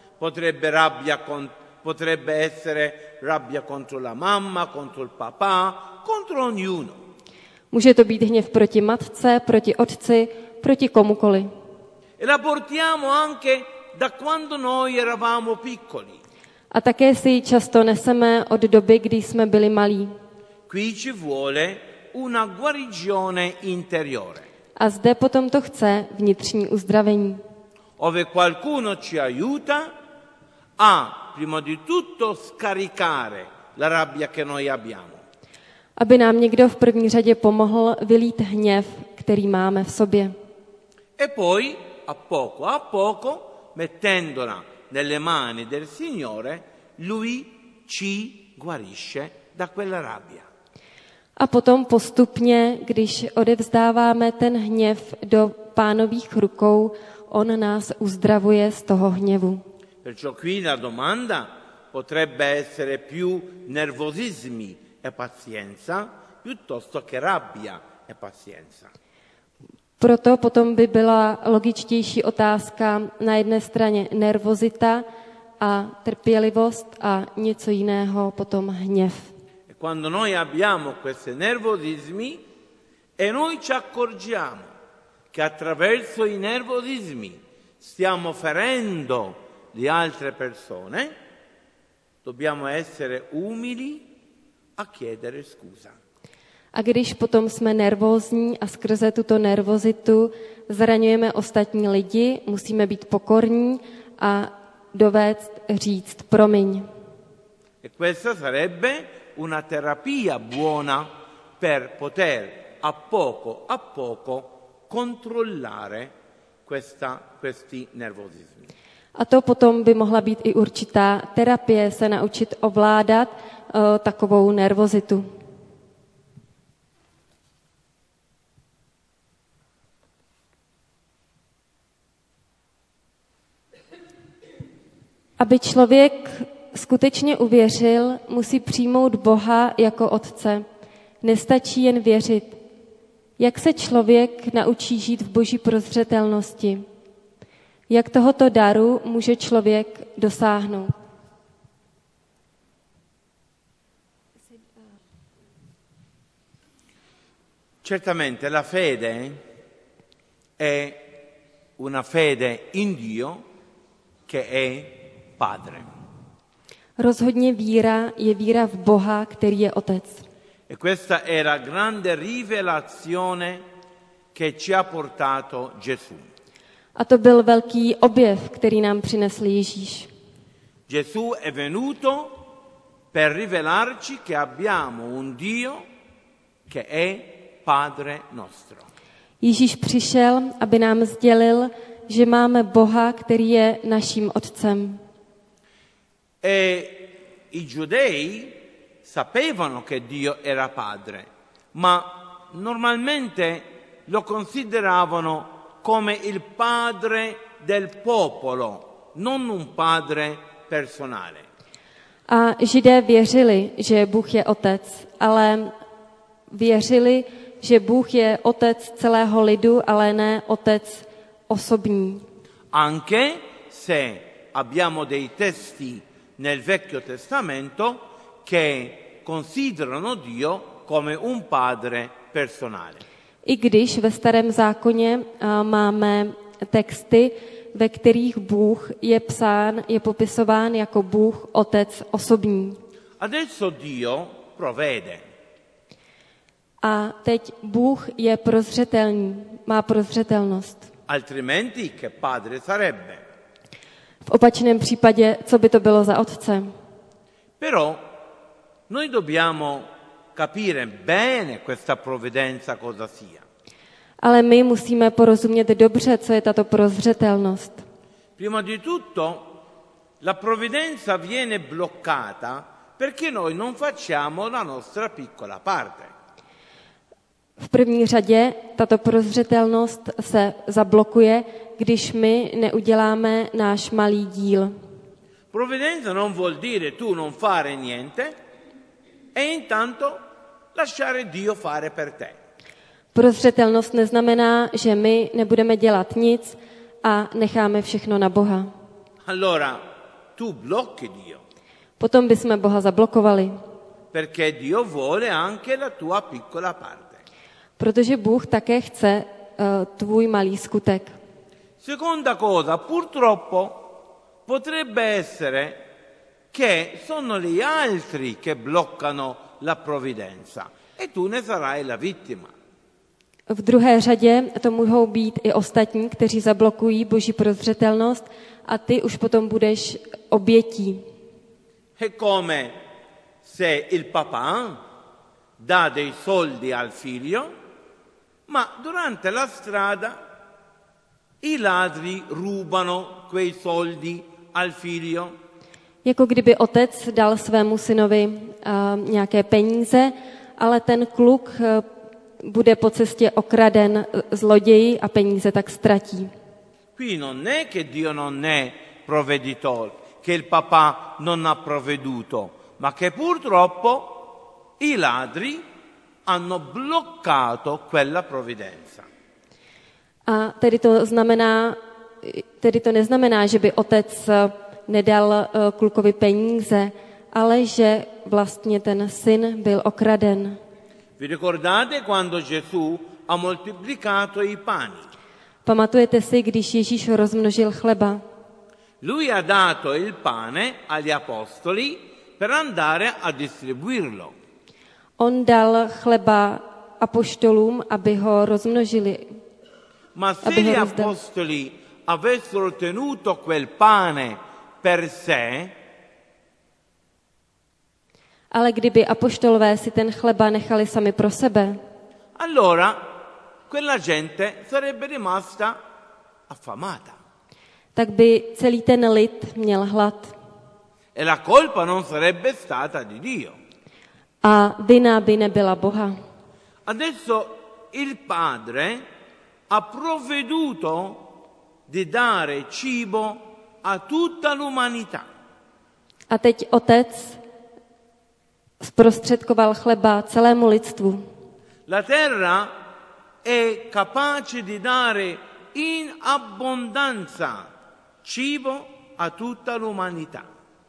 [SPEAKER 2] Potrebbe essere rabbia contro la mamma, contro il papà, contro ognuno.
[SPEAKER 1] Může to být hněv proti matce, proti otci, proti komukoli.
[SPEAKER 2] E la portiamo anche da quando noi eravamo piccoli.
[SPEAKER 1] A také si ji často neseme od doby, kdy jsme byli malí.
[SPEAKER 2] Qui ci vuole una guarigione interiore.
[SPEAKER 1] A zde potom to chce vnitřní uzdravení.
[SPEAKER 2] Ove qualcuno ci aiuta a, prima di tutto, scaricare la rabbia che noi abbiamo.
[SPEAKER 1] Aby nám někdo v první řadě pomohl vylít hněv, který máme v sobě.
[SPEAKER 2] E poi, a poco, mettendola nelle mani del Signore, Lui ci guarisce da quella rabbia.
[SPEAKER 1] A potom postupně, když odevzdáváme ten hněv do Pánových rukou, on nás uzdravuje z toho hněvu.
[SPEAKER 2] Perciò qui la domanda potrebbe essere più nervosismi e pazienza piuttosto che rabbia e pazienza.
[SPEAKER 1] Proto potom by byla logičtější otázka na jedné straně nervozita a trpělivost a něco jiného potom hněv.
[SPEAKER 2] E quando noi abbiamo questi nervosismi e noi ci accorgiamo che attraverso i nervosismi stiamo ferendo le altre persone, dobbiamo essere umili a chiedere scusa.
[SPEAKER 1] A když potom jsme nervózní a skrze tuto nervozitu zraňujeme ostatní lidi, musíme být pokorní a dovést říct promiň.
[SPEAKER 2] E questa sarebbe una terapia buona per poter a poco controllare questi nervosismi.
[SPEAKER 1] A to potom by mohla být i určitá terapie, se naučit ovládat takovou nervozitu. Aby člověk skutečně uvěřil, musí přijmout Boha jako Otce. Nestačí jen věřit. Jak se člověk naučí žít v Boží prozřetelnosti? Jak tohoto daru může člověk dosáhnout?
[SPEAKER 2] Certamente la fede è una fede in Dio che è Padre.
[SPEAKER 1] Rozhodně víra je víra v Boha, který je Otec.
[SPEAKER 2] E questa è la grande rivelazione che ci ha portato Gesù.
[SPEAKER 1] A to byl velký objev, který nám přinesl Ježíš.
[SPEAKER 2] Gesù è venuto per rivelarci che abbiamo un Dio che è Padre nostro.
[SPEAKER 1] Ježíš přišel, aby nám sdělil, že máme Boha, který je naším Otcem.
[SPEAKER 2] E i giudei sapevano che Dio era Padre, ma normalmente lo consideravano come il padre del popolo, non un padre personale.
[SPEAKER 1] A Židé věřili, že Bůh je Otec, ale věřili, že Bůh je Otec celého lidu, ale ne Otec osobní.
[SPEAKER 2] Anche se abbiamo dei testi nel Vecchio Testamento che considerano Dio come un padre personale.
[SPEAKER 1] I když ve Starém zákoně máme texty, ve kterých Bůh je popisován jako Bůh Otec osobní.
[SPEAKER 2] Adesso Dio provvede.
[SPEAKER 1] A teď Bůh je prozřetelný, má prozřetelnost.
[SPEAKER 2] Altrimenti che padre sarebbe?
[SPEAKER 1] V opačném případě, co by to bylo za Otce?
[SPEAKER 2] Però noi dobbiamo capire bene questa provvidenza cosa sia.
[SPEAKER 1] Ale my musíme porozumět dobře, co je tato prozřetelnost.
[SPEAKER 2] Prima di tutto, la provvidenza viene bloccata perché noi non facciamo la nostra piccola parte.
[SPEAKER 1] V první řadě tato prozřetelnost se zablokuje, když my neuděláme náš malý díl.
[SPEAKER 2] Provvidenza non vuol dire tu non fare niente e intanto lasciare Dio fare per te.
[SPEAKER 1] Prozřetelnost neznamená, že my nebudeme dělat nic a necháme všechno na Boha.
[SPEAKER 2] Allora tu blocchi Dio.
[SPEAKER 1] Potom bychom Boha zablokovali.
[SPEAKER 2] Perché Dio vuole anche la tua piccola parte.
[SPEAKER 1] Protože Bůh také chce tvůj malý skutek.
[SPEAKER 2] Seconda cosa, purtroppo potrebbe essere che sono gli altri che bloccano la provvidenza e tu ne sarai la vittima.
[SPEAKER 1] V druhé řadě to mohou být i ostatní, kteří zablokují Boží prozřetelnost a ty už potom budeš obětí.
[SPEAKER 2] È come se il papà dà dei soldi al figlio, ma durante la strada i ladri rubano quei soldi al figlio.
[SPEAKER 1] Jako kdyby otec dal svému synovi nějaké peníze, ale ten kluk bude po cestě okraden zloději a peníze tak ztratí.
[SPEAKER 2] Qui non è che Dio non è provveditore, che il papà non ha provveduto, ma che purtroppo i ladri hanno bloccato quella provvidenza.
[SPEAKER 1] A tedy to neznamená, že by otec nedal klukovi peníze, ale že vlastně ten syn byl okraden.
[SPEAKER 2] Vi ricordate quando Gesù ha moltiplicato i pani?
[SPEAKER 1] Pamatujete si, když Ježíš rozmnožil chleba?
[SPEAKER 2] Lui ha dato il pane agli apostoli per andare a distribuirlo.
[SPEAKER 1] On dal chleba apoštolům, aby ho rozmnožili.
[SPEAKER 2] Ma se gli apostoli avessero tenuto quel pane per sé,
[SPEAKER 1] ale kdyby apoštolové si ten chleba nechali sami pro sebe,
[SPEAKER 2] allora quella gente sarebbe rimasta affamata.
[SPEAKER 1] tak by celý ten lid měl hlad.
[SPEAKER 2] E la colpa non sarebbe stata di Dio.
[SPEAKER 1] A vina by nebyla Boha.
[SPEAKER 2] Adesso il padre ha provveduto di dare cibo a tutta l'umanità.
[SPEAKER 1] A teď otec zprostředkoval chleba celému lidstvu.
[SPEAKER 2] La terra è capace di dare in abbondanza cibo a tutta l'umanità.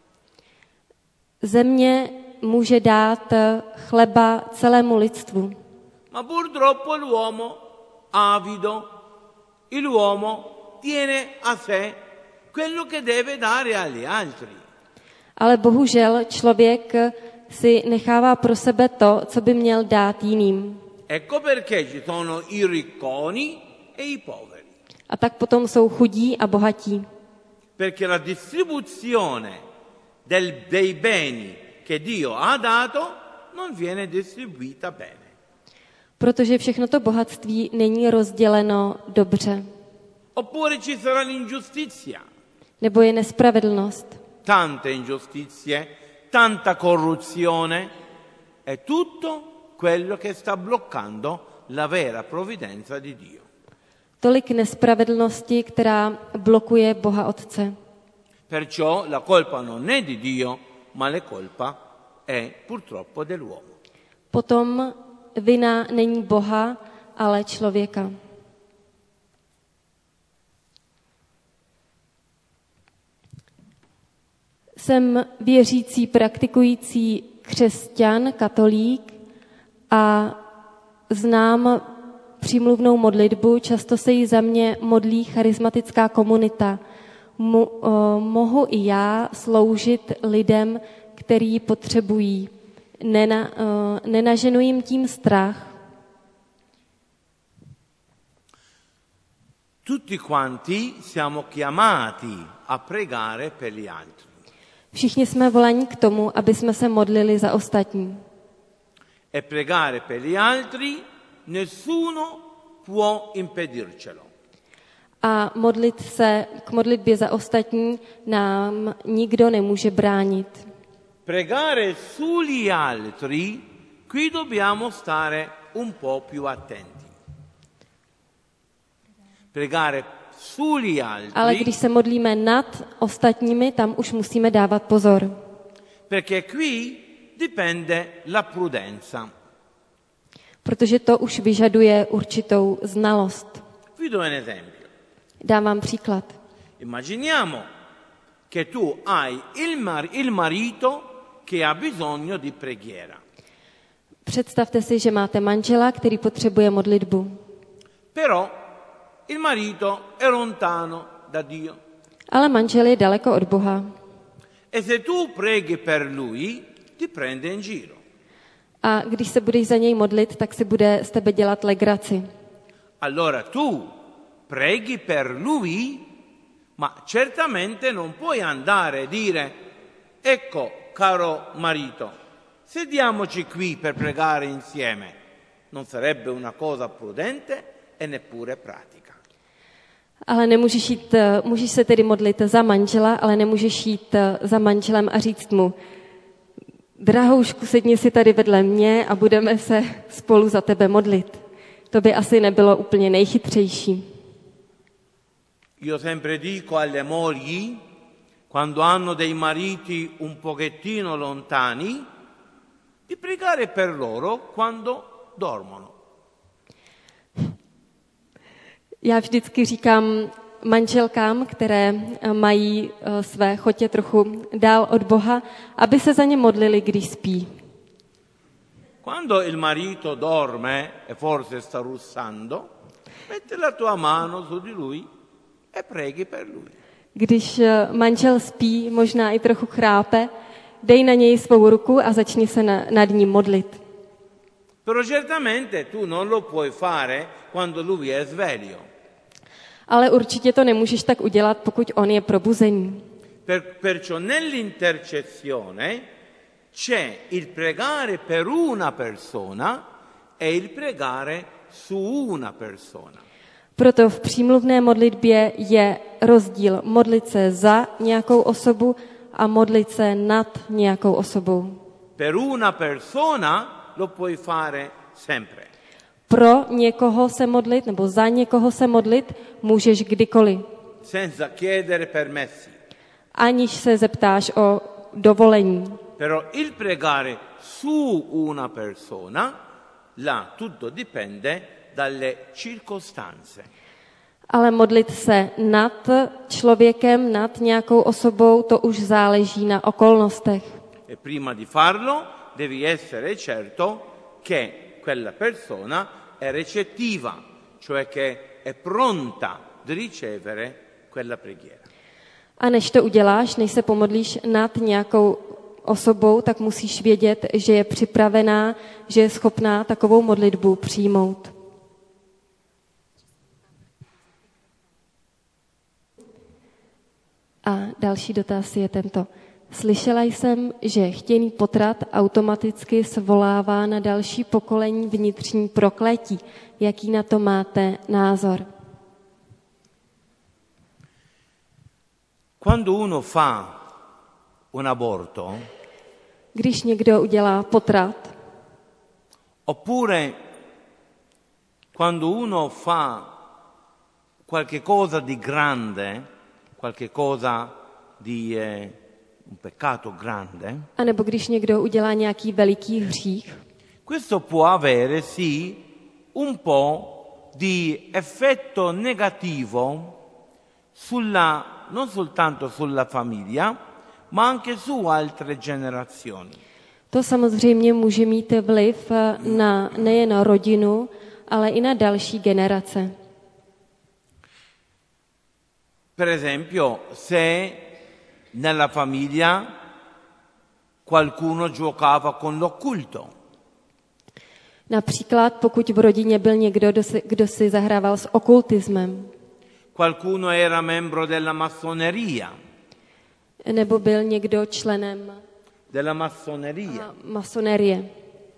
[SPEAKER 1] Země může dát chleba celému lidstvu.
[SPEAKER 2] Ma purtroppo l'uomo avido, l'uomo tiene a sé quello che deve dare agli altri.
[SPEAKER 1] Ale bohužel člověk si nechává pro sebe to, co by měl dát jiným.
[SPEAKER 2] Ecco perché ci sono i ricconi e i poveri.
[SPEAKER 1] A tak potom jsou chudí a bohatí.
[SPEAKER 2] Perché la distribuzione dei beni che Dio ha dato non viene distribuita bene.
[SPEAKER 1] Protože všechno to bohatství není rozděleno dobře.
[SPEAKER 2] Oppure ci sarà l'ingiustizia.
[SPEAKER 1] Nebo je nespravedlnost.
[SPEAKER 2] Tante ingiustizie, tanta corruzione, è tutto quello che sta bloccando la vera provvidenza di Dio.
[SPEAKER 1] Tolik nespravedlnosti, která blokuje Boha Otce.
[SPEAKER 2] Perciò la colpa non è di Dio, ma la colpa è purtroppo dell'uomo.
[SPEAKER 1] Potom vina není Boha, ale člověka. Jsem věřící, praktikující křesťan, katolík a znám přímluvnou modlitbu, často se jí za mě modlí charismatická komunita. Mohu i já sloužit lidem, který potřebují. Nenaženu jim tím strach.
[SPEAKER 2] Tutti quanti siamo chiamati a pregare per gli altri.
[SPEAKER 1] Všichni jsme volaní k tomu, aby jsme se modlili za ostatní.
[SPEAKER 2] E pregare per gli altri nessuno può impedircelo.
[SPEAKER 1] A modlit se k modlitbě za ostatní nám nikdo nemůže bránit.
[SPEAKER 2] Pregare sugli altri, qui dobbiamo stare un po' più attenti. Pregare sugli altri.
[SPEAKER 1] Ale když se modlíme nad ostatními, tam už musíme dávat pozor.
[SPEAKER 2] Perché qui dipende la prudenza.
[SPEAKER 1] Protože to už vyžaduje určitou znalost.
[SPEAKER 2] Vi do un esempio.
[SPEAKER 1] Dám vám příklad.
[SPEAKER 2] Immaginiamo che tu hai il marito che ha bisogno di preghiera.
[SPEAKER 1] Představte si, že máte manžela, který potřebuje modlitbu.
[SPEAKER 2] Però il marito è lontano da Dio.
[SPEAKER 1] Ale manžel je daleko od Boha.
[SPEAKER 2] E se tu preghi per lui, ti prende in giro.
[SPEAKER 1] A když se budeš za něj modlit, tak si bude z tebe dělat legraci.
[SPEAKER 2] Allora tu preghi per lui, ma certamente non puoi andare e dire: ecco, caro marito, sediamoci qui per pregare insieme. Non sarebbe una cosa prudente e neppure pratica.
[SPEAKER 1] Ale můžeš se tedy modlit za manžela, ale nemůžeš jít za manželem a říct mu: drahoušku, sedni si tady vedle mě a budeme se spolu za tebe modlit. To by asi nebylo úplně nejchytřejší.
[SPEAKER 2] Io sempre dico alle mogli, quando hanno dei mariti un pochettino lontani, di pregare per loro quando dormono.
[SPEAKER 1] Já vždycky říkám manželkám, které mají své chotě trochu dál od Boha, aby se za ně modlili, když spí.
[SPEAKER 2] Quando il marito dorme e forse sta russando, metti la tua mano su di lui e preghi per lui.
[SPEAKER 1] Když manžel spí, možná i trochu chrápe, dej na něj svou ruku a začni se nad ním modlit.
[SPEAKER 2] Però certamente tu non lo puoi fare quando lui è sveglio.
[SPEAKER 1] Ale určitě to nemůžeš tak udělat, pokud on je probuzený.
[SPEAKER 2] Perciò nell'intercessione c'è il pregare per una persona e il pregare su una persona.
[SPEAKER 1] Proto v přímluvné modlitbě je rozdíl modlit se za nějakou osobu a modlit se nad nějakou osobou.
[SPEAKER 2] Per una persona lo puoi fare sempre.
[SPEAKER 1] Pro někoho se modlit nebo za někoho se modlit můžeš kdykoliv.
[SPEAKER 2] Senza chiedere permessi.
[SPEAKER 1] Aniž se zeptáš o dovolení.
[SPEAKER 2] Però il pregare su una persona, là tutto dipende dalle circostanze.
[SPEAKER 1] Ale modlit se nad člověkem, nad nějakou osobou, to už záleží na okolnostech.
[SPEAKER 2] E prima di farlo devi essere certo che quella persona è recettiva, cioè che è pronta di ricevere quella preghiera.
[SPEAKER 1] A než to uděláš, než se pomodlíš nad nějakou osobou, tak musíš vědět, že je připravená, že je schopná takovou modlitbu přijmout. A další dotaz je tento. Slyšela jsem, že chtěný potrat automaticky svolává na další pokolení vnitřní prokletí. Jaký na to máte názor?
[SPEAKER 2] Quando uno fa un aborto,
[SPEAKER 1] když někdo udělá potrat,
[SPEAKER 2] oppure quando uno fa qualche cosa di grande, qualche cosa di un peccato grande,
[SPEAKER 1] a nebo když někdo udělá nějaký veliký hřích,
[SPEAKER 2] questo può avere sì un po' di effetto negativo non soltanto sulla famiglia, ma anche su altre generazioni.
[SPEAKER 1] To samozřejmě může mít vliv na nejen rodinu, ale i na další generace.
[SPEAKER 2] Per esempio, se nella famiglia qualcuno giocava con l'occulto.
[SPEAKER 1] Například, pokud v rodině byl někdo, kdo si zahrával s okultismem.
[SPEAKER 2] Qualcuno era membro della massoneria.
[SPEAKER 1] Nebo byl někdo členem
[SPEAKER 2] della massoneria.
[SPEAKER 1] Masonerie.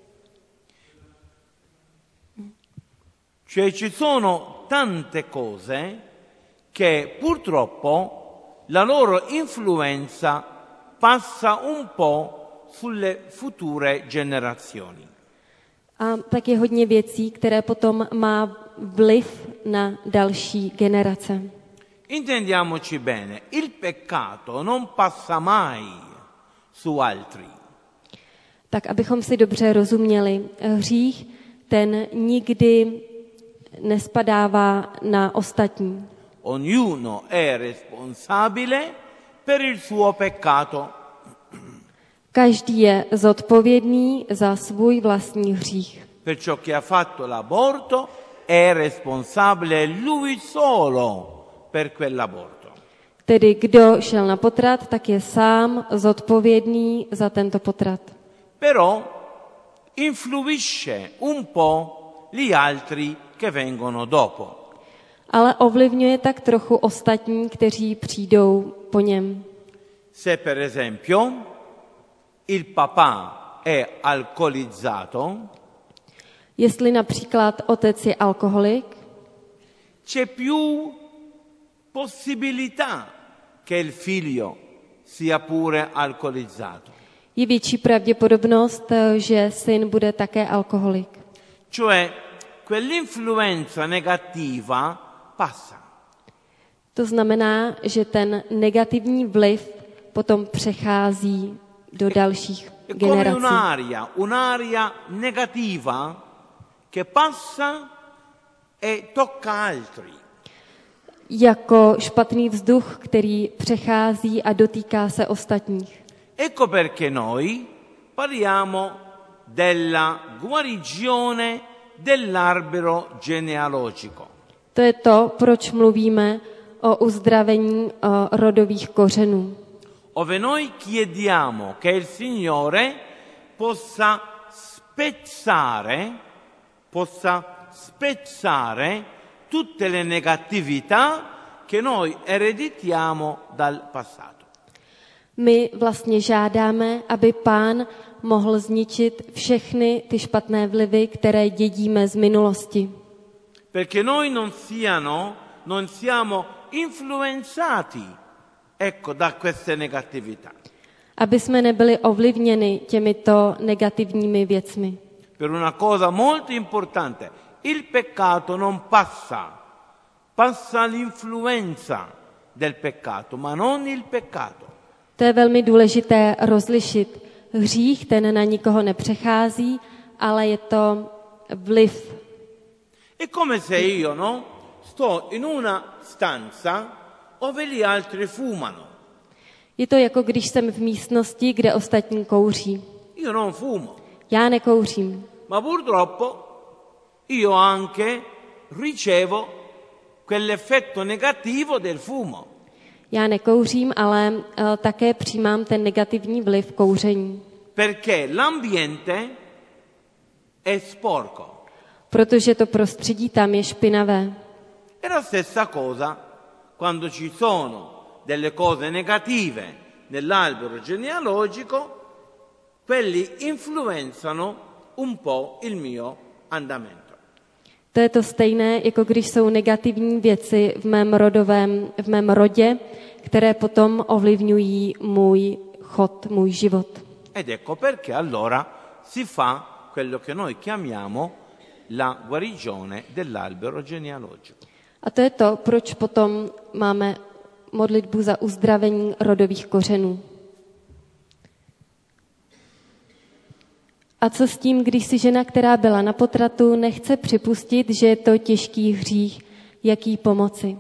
[SPEAKER 2] Cioè ci sono tante cose che purtroppo la loro influenza passa un po' sulle future generazioni.
[SPEAKER 1] A tak je hodně věcí, které potom má vliv na další generace.
[SPEAKER 2] Intendiamoci bene, il peccato non passa mai su altri.
[SPEAKER 1] Tak abychom si dobře rozuměli, hřích ten nikdy nespadává na ostatní.
[SPEAKER 2] Ognuno è responsabile per il suo peccato.
[SPEAKER 1] Každý je zodpovědný za svůj vlastní hřích.
[SPEAKER 2] Perciò chi ha fatto l'aborto è responsabile lui solo per quell'aborto.
[SPEAKER 1] Tedy kdo šel na potrat, tak je sám zodpovědný za tento potrat.
[SPEAKER 2] Però influisce un po' gli altri che vengono dopo.
[SPEAKER 1] Ale ovlivňuje tak trochu ostatní, kteří přijdou po něm.
[SPEAKER 2] Se per esempio il papà è alcolizzato,
[SPEAKER 1] jestli například otec je alkoholik,
[SPEAKER 2] c'è più possibilità che il figlio sia pure alcolizzato.
[SPEAKER 1] je větší pravděpodobnost, že syn bude také alkoholik.
[SPEAKER 2] Cioè quell'influenza negativa passa.
[SPEAKER 1] To znamená, že ten negativní vliv potom přechází do dalších generací.
[SPEAKER 2] Un'aria negativa che passa e tocca altri.
[SPEAKER 1] jako špatný vzduch, který přechází a dotýká se ostatních.
[SPEAKER 2] Ecco perché noi parliamo della guarigione dell'albero genealogico.
[SPEAKER 1] To je to, proč mluvíme o uzdravení rodových kořenů.
[SPEAKER 2] Ove noi chiediamo che il Signore possa spezzare tutte le negatività che noi ereditiamo dal passato.
[SPEAKER 1] My vlastně žádáme, aby Pán mohl zničit všechny ty špatné vlivy, které dědíme z minulosti.
[SPEAKER 2] Perché noi non siamo influenzati, ecco, da queste negatività.
[SPEAKER 1] Aby jsme nebyli ovlivněni těmito negativními věcmi.
[SPEAKER 2] Per una cosa molto importante, il peccato non passa l'influenza del peccato, ma non il peccato.
[SPEAKER 1] To je velmi důležité rozlišit. Hřích, ten na nikoho nepřechází, ale je to vliv.
[SPEAKER 2] È come se io, sto in una stanza ove gli altri fumano.
[SPEAKER 1] Je to jako když jsem v místnosti, kde ostatní kouří.
[SPEAKER 2] Io non fumo,
[SPEAKER 1] Já nekouřím,
[SPEAKER 2] ma purtroppo io anche ricevo quell'effetto negativo del fumo.
[SPEAKER 1] Já nekouřím, ale také přijímám ten negativní vliv kouření.
[SPEAKER 2] Perché l'ambiente è sporco.
[SPEAKER 1] Protože to prostředí tam je špinavé.
[SPEAKER 2] È la stessa cosa quando ci sono delle cose negative nell'albero genealogico, quelli influenzano un po' il mio andamento.
[SPEAKER 1] To je to stejné, jako když jsou negativní věci v mém rodě, které potom ovlivňují můj chod, můj život.
[SPEAKER 2] Ed ecco perché allora si fa quello che noi chiamiamo la guarigione dell'albero genealogico.
[SPEAKER 1] A to je to, proč potom máme modlitbu za uzdravení rodových kořenů. A co s tím, když si žena, která byla na potratu, nechce připustit, že je to těžký hřích, jak jí pomoci?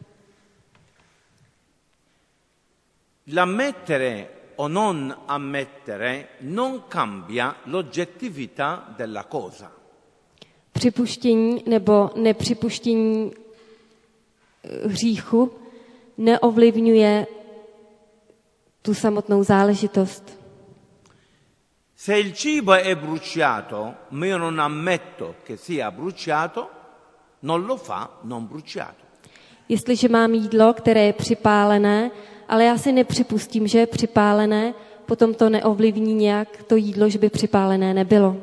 [SPEAKER 2] L'ammettere o non ammettere non cambia l'oggettività della cosa.
[SPEAKER 1] Připuštění nebo nepřipuštění hříchu neovlivňuje tu samotnou záležitost.
[SPEAKER 2] Se il cibo è bruciato, ma io non ammetto che sia bruciato, non lo fa non bruciato.
[SPEAKER 1] Jestliže mám jídlo, které je připálené, ale já si nepřipustím, že je připálené, potom to neovlivní nějak to jídlo, že by připálené nebylo.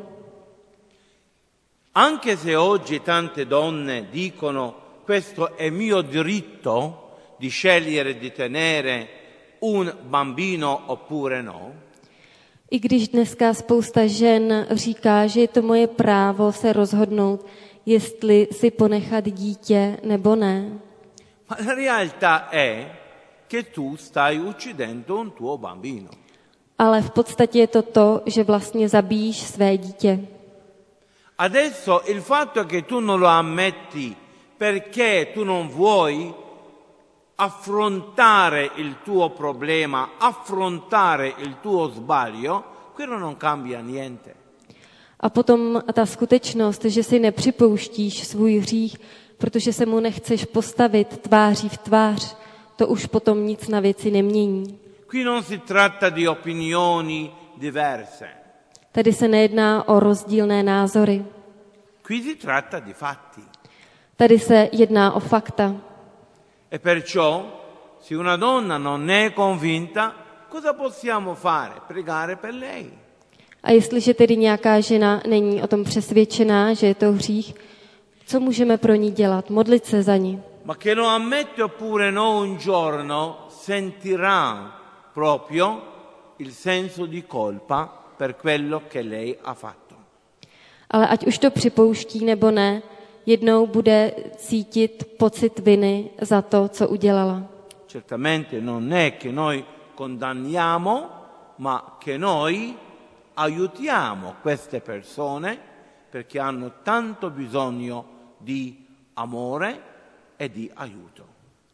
[SPEAKER 2] Anche se oggi tante donne dicono questo è mio diritto di scegliere di tenere un bambino oppure no.
[SPEAKER 1] I když dneska spousta žen říká, že je to moje právo se rozhodnout, jestli si ponechat dítě nebo ne.
[SPEAKER 2] Ma la realtà è che tu stai uccidendo un tuo bambino.
[SPEAKER 1] Ale v podstatě je to, že vlastně zabíjíš své dítě.
[SPEAKER 2] Adesso il fatto che tu non lo ammetti perché tu non vuoi affrontare il tuo problema, affrontare il tuo sbaglio, quello non cambia niente.
[SPEAKER 1] A potom ta skutečnost, že si nepřipouštíš svůj hřích, protože se mu nechceš postavit tváří v tvář, to už potom nic na věci nemění.
[SPEAKER 2] Qui non si tratta di opinioni diverse.
[SPEAKER 1] Tady se nejedná o rozdílné názory.
[SPEAKER 2] Qui si tratta di fatti.
[SPEAKER 1] Tady se jedná o fakta.
[SPEAKER 2] E perciò, se una donna non è convinta, cosa possiamo fare? Pregare per lei.
[SPEAKER 1] A jestliže tedy nějaká žena není o tom přesvědčená, že je to hřích, co můžeme pro ní dělat? Modlit se za ní.
[SPEAKER 2] Ma che lo ammette oppure no un giorno sentirà proprio il senso di colpa per quello che lei ha fatto.
[SPEAKER 1] Ale ať už to připouští nebo ne, jednou bude cítit pocit viny za to, co udělala.
[SPEAKER 2] Certamente non è che noi condanniamo, ma che noi aiutiamo queste persone perché hanno tanto bisogno di amore e di aiuto.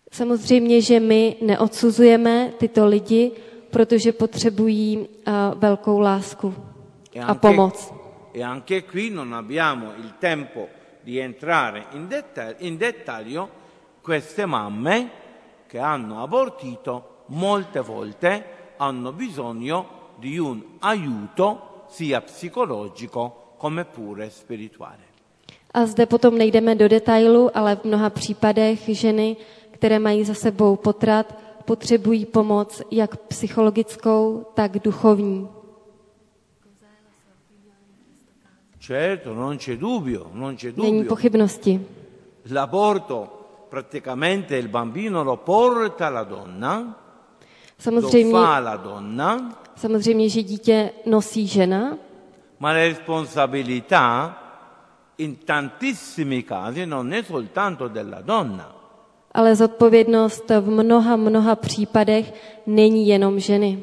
[SPEAKER 1] Samozřejmě, že my neodsuzujeme tyto lidi, protože potřebují velkou lásku a pomoc.
[SPEAKER 2] E anche qui non abbiamo il tempo di entrare in dettaglio. Queste mamme che hanno abortito molte volte hanno bisogno di un aiuto sia psicologico come pure spirituale.
[SPEAKER 1] A zde potom nejdeme do detailu, ale v mnoha případech ženy, které mají za sebou potrat, potřebují pomoc jak psychologickou, tak duchovní.
[SPEAKER 2] Certo, non c'è dubbio.
[SPEAKER 1] Není pochybnosti.
[SPEAKER 2] L'aborto praticamente il bambino lo porta la donna,
[SPEAKER 1] Samozřejmě,
[SPEAKER 2] lo fa la donna,
[SPEAKER 1] samozřejmě, že dítě nosí žena,
[SPEAKER 2] ma la responsabilità in tantissimi casi non è soltanto della donna.
[SPEAKER 1] ale zodpovědnost v mnoha případech není jenom ženy.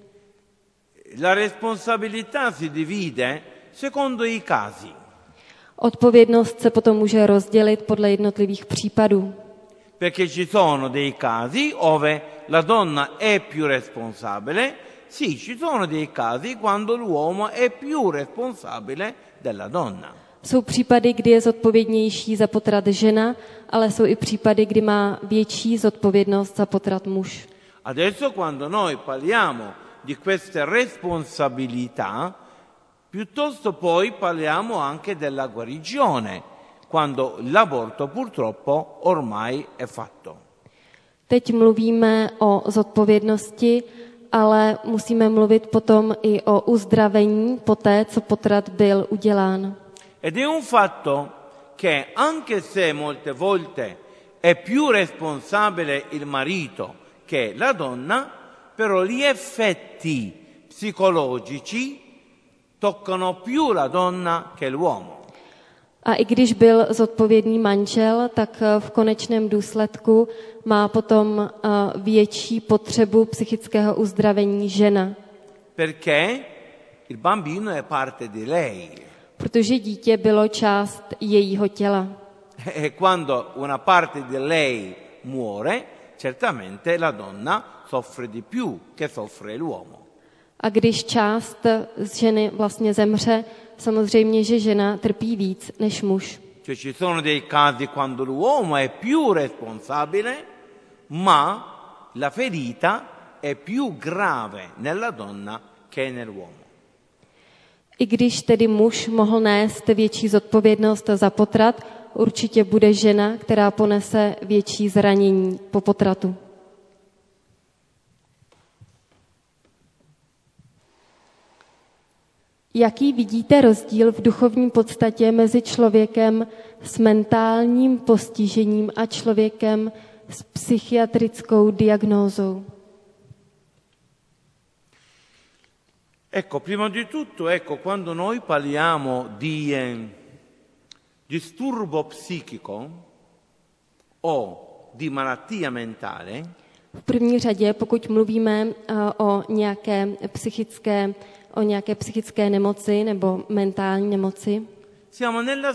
[SPEAKER 2] La responsabilità si divide secondo i casi.
[SPEAKER 1] Odpovědnost se potom může rozdělit podle jednotlivých případů.
[SPEAKER 2] Perché ci sono dei casi dove la donna è più responsabile, sì, ci sono dei casi quando l'uomo è più responsabile della donna.
[SPEAKER 1] Jsou případy, kdy je zodpovědnější za potrat žena, ale jsou i případy, kdy má větší zodpovědnost za potrat muž.
[SPEAKER 2] Adesso quando noi parliamo di queste responsabilità, piuttosto poi parliamo anche della guarigione, quando l'aborto purtroppo ormai è fatto.
[SPEAKER 1] Teď mluvíme o zodpovědnosti, ale musíme mluvit potom i o uzdravení poté, co potrat byl udělán.
[SPEAKER 2] Ed è un fatto che anche se molte volte è più responsabile il marito che la donna, però gli effetti psicologici toccano più la donna che l'uomo.
[SPEAKER 1] A i když byl zodpovědný manžel, tak v konečném důsledku má potom větší potřebu psychického uzdravení žena.
[SPEAKER 2] Perché il bambino è parte di lei.
[SPEAKER 1] Protože dítě bylo část jejího těla.
[SPEAKER 2] E quando una parte di lei muore, certamente la donna soffre di più che soffre l'uomo.
[SPEAKER 1] A když část z ženy vlastně zemře, samozřejmě, že žena trpí víc než muž.
[SPEAKER 2] Cioè ci sono dei casi quando l'uomo è più responsabile, ma la ferita è più grave nella donna che nell'uomo.
[SPEAKER 1] I když tedy muž mohl nést větší zodpovědnost za potrat, určitě bude žena, která ponese větší zranění po potratu. Jaký vidíte rozdíl v duchovní podstatě mezi člověkem s mentálním postižením a člověkem s psychiatrickou diagnózou?
[SPEAKER 2] Ecco, prima di tutto, quando noi parliamo di disturbo psichico o di malattia mentale,
[SPEAKER 1] v první řadě, pokud mluvíme o nějaké psychické nemoci nebo mentální nemoci,
[SPEAKER 2] siamo nella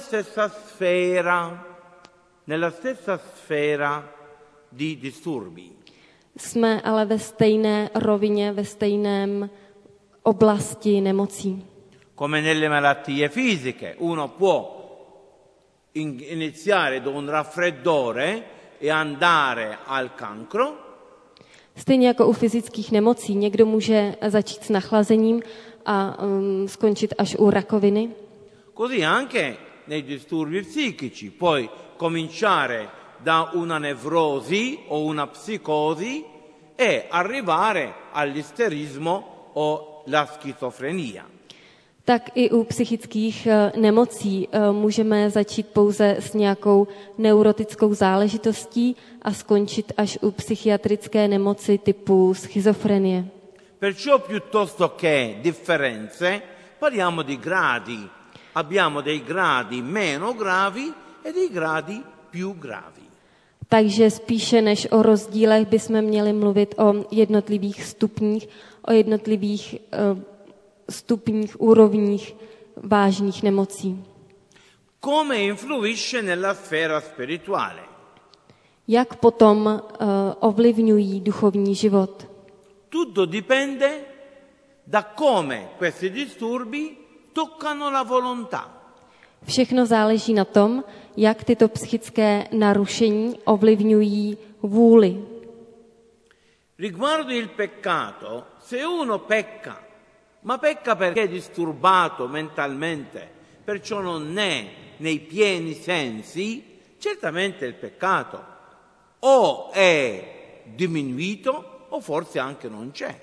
[SPEAKER 2] stessa sfera di disturbi.
[SPEAKER 1] Jsme ale ve stejné rovině, ve stejném oblasti nemocí.
[SPEAKER 2] Come nelle malattie fisiche, uno può iniziare da un raffreddore e andare al cancro.
[SPEAKER 1] Stejně jako u fyzických nemocí, někdo může začít s nachlazením a skončit až u rakoviny.
[SPEAKER 2] Così anche nei disturbi psichici, puoi cominciare da una nevrosi o una psicosi e arrivare all'isterismo o la schizofrenia.
[SPEAKER 1] Tak i u psychických nemocí můžeme začít pouze s nějakou neurotickou záležitostí a skončit až u psychiatrické nemoci typu schizofrenie.
[SPEAKER 2] Perciò piuttosto che differenze parliamo di gradi. Abbiamo dei gradi meno gravi e dei gradi più gravi.
[SPEAKER 1] Takže spíše než o rozdílech bychom měli mluvit o jednotlivých stupních, o jednotlivých stupních, úrovních vážných nemocí.
[SPEAKER 2] Come influisce nella sfera spirituale?
[SPEAKER 1] Jak potom ovlivňují duchovní život?
[SPEAKER 2] Tutto dipende da come questi disturbi toccano la volontà.
[SPEAKER 1] Všechno záleží na tom, jak tyto psychické narušení ovlivňují vůli.
[SPEAKER 2] Riguardo il peccato, se uno pecca, ma pecca perché è disturbato mentalmente, perciò non è nei pieni sensi, certamente il peccato o è diminuito o forse anche non c'è.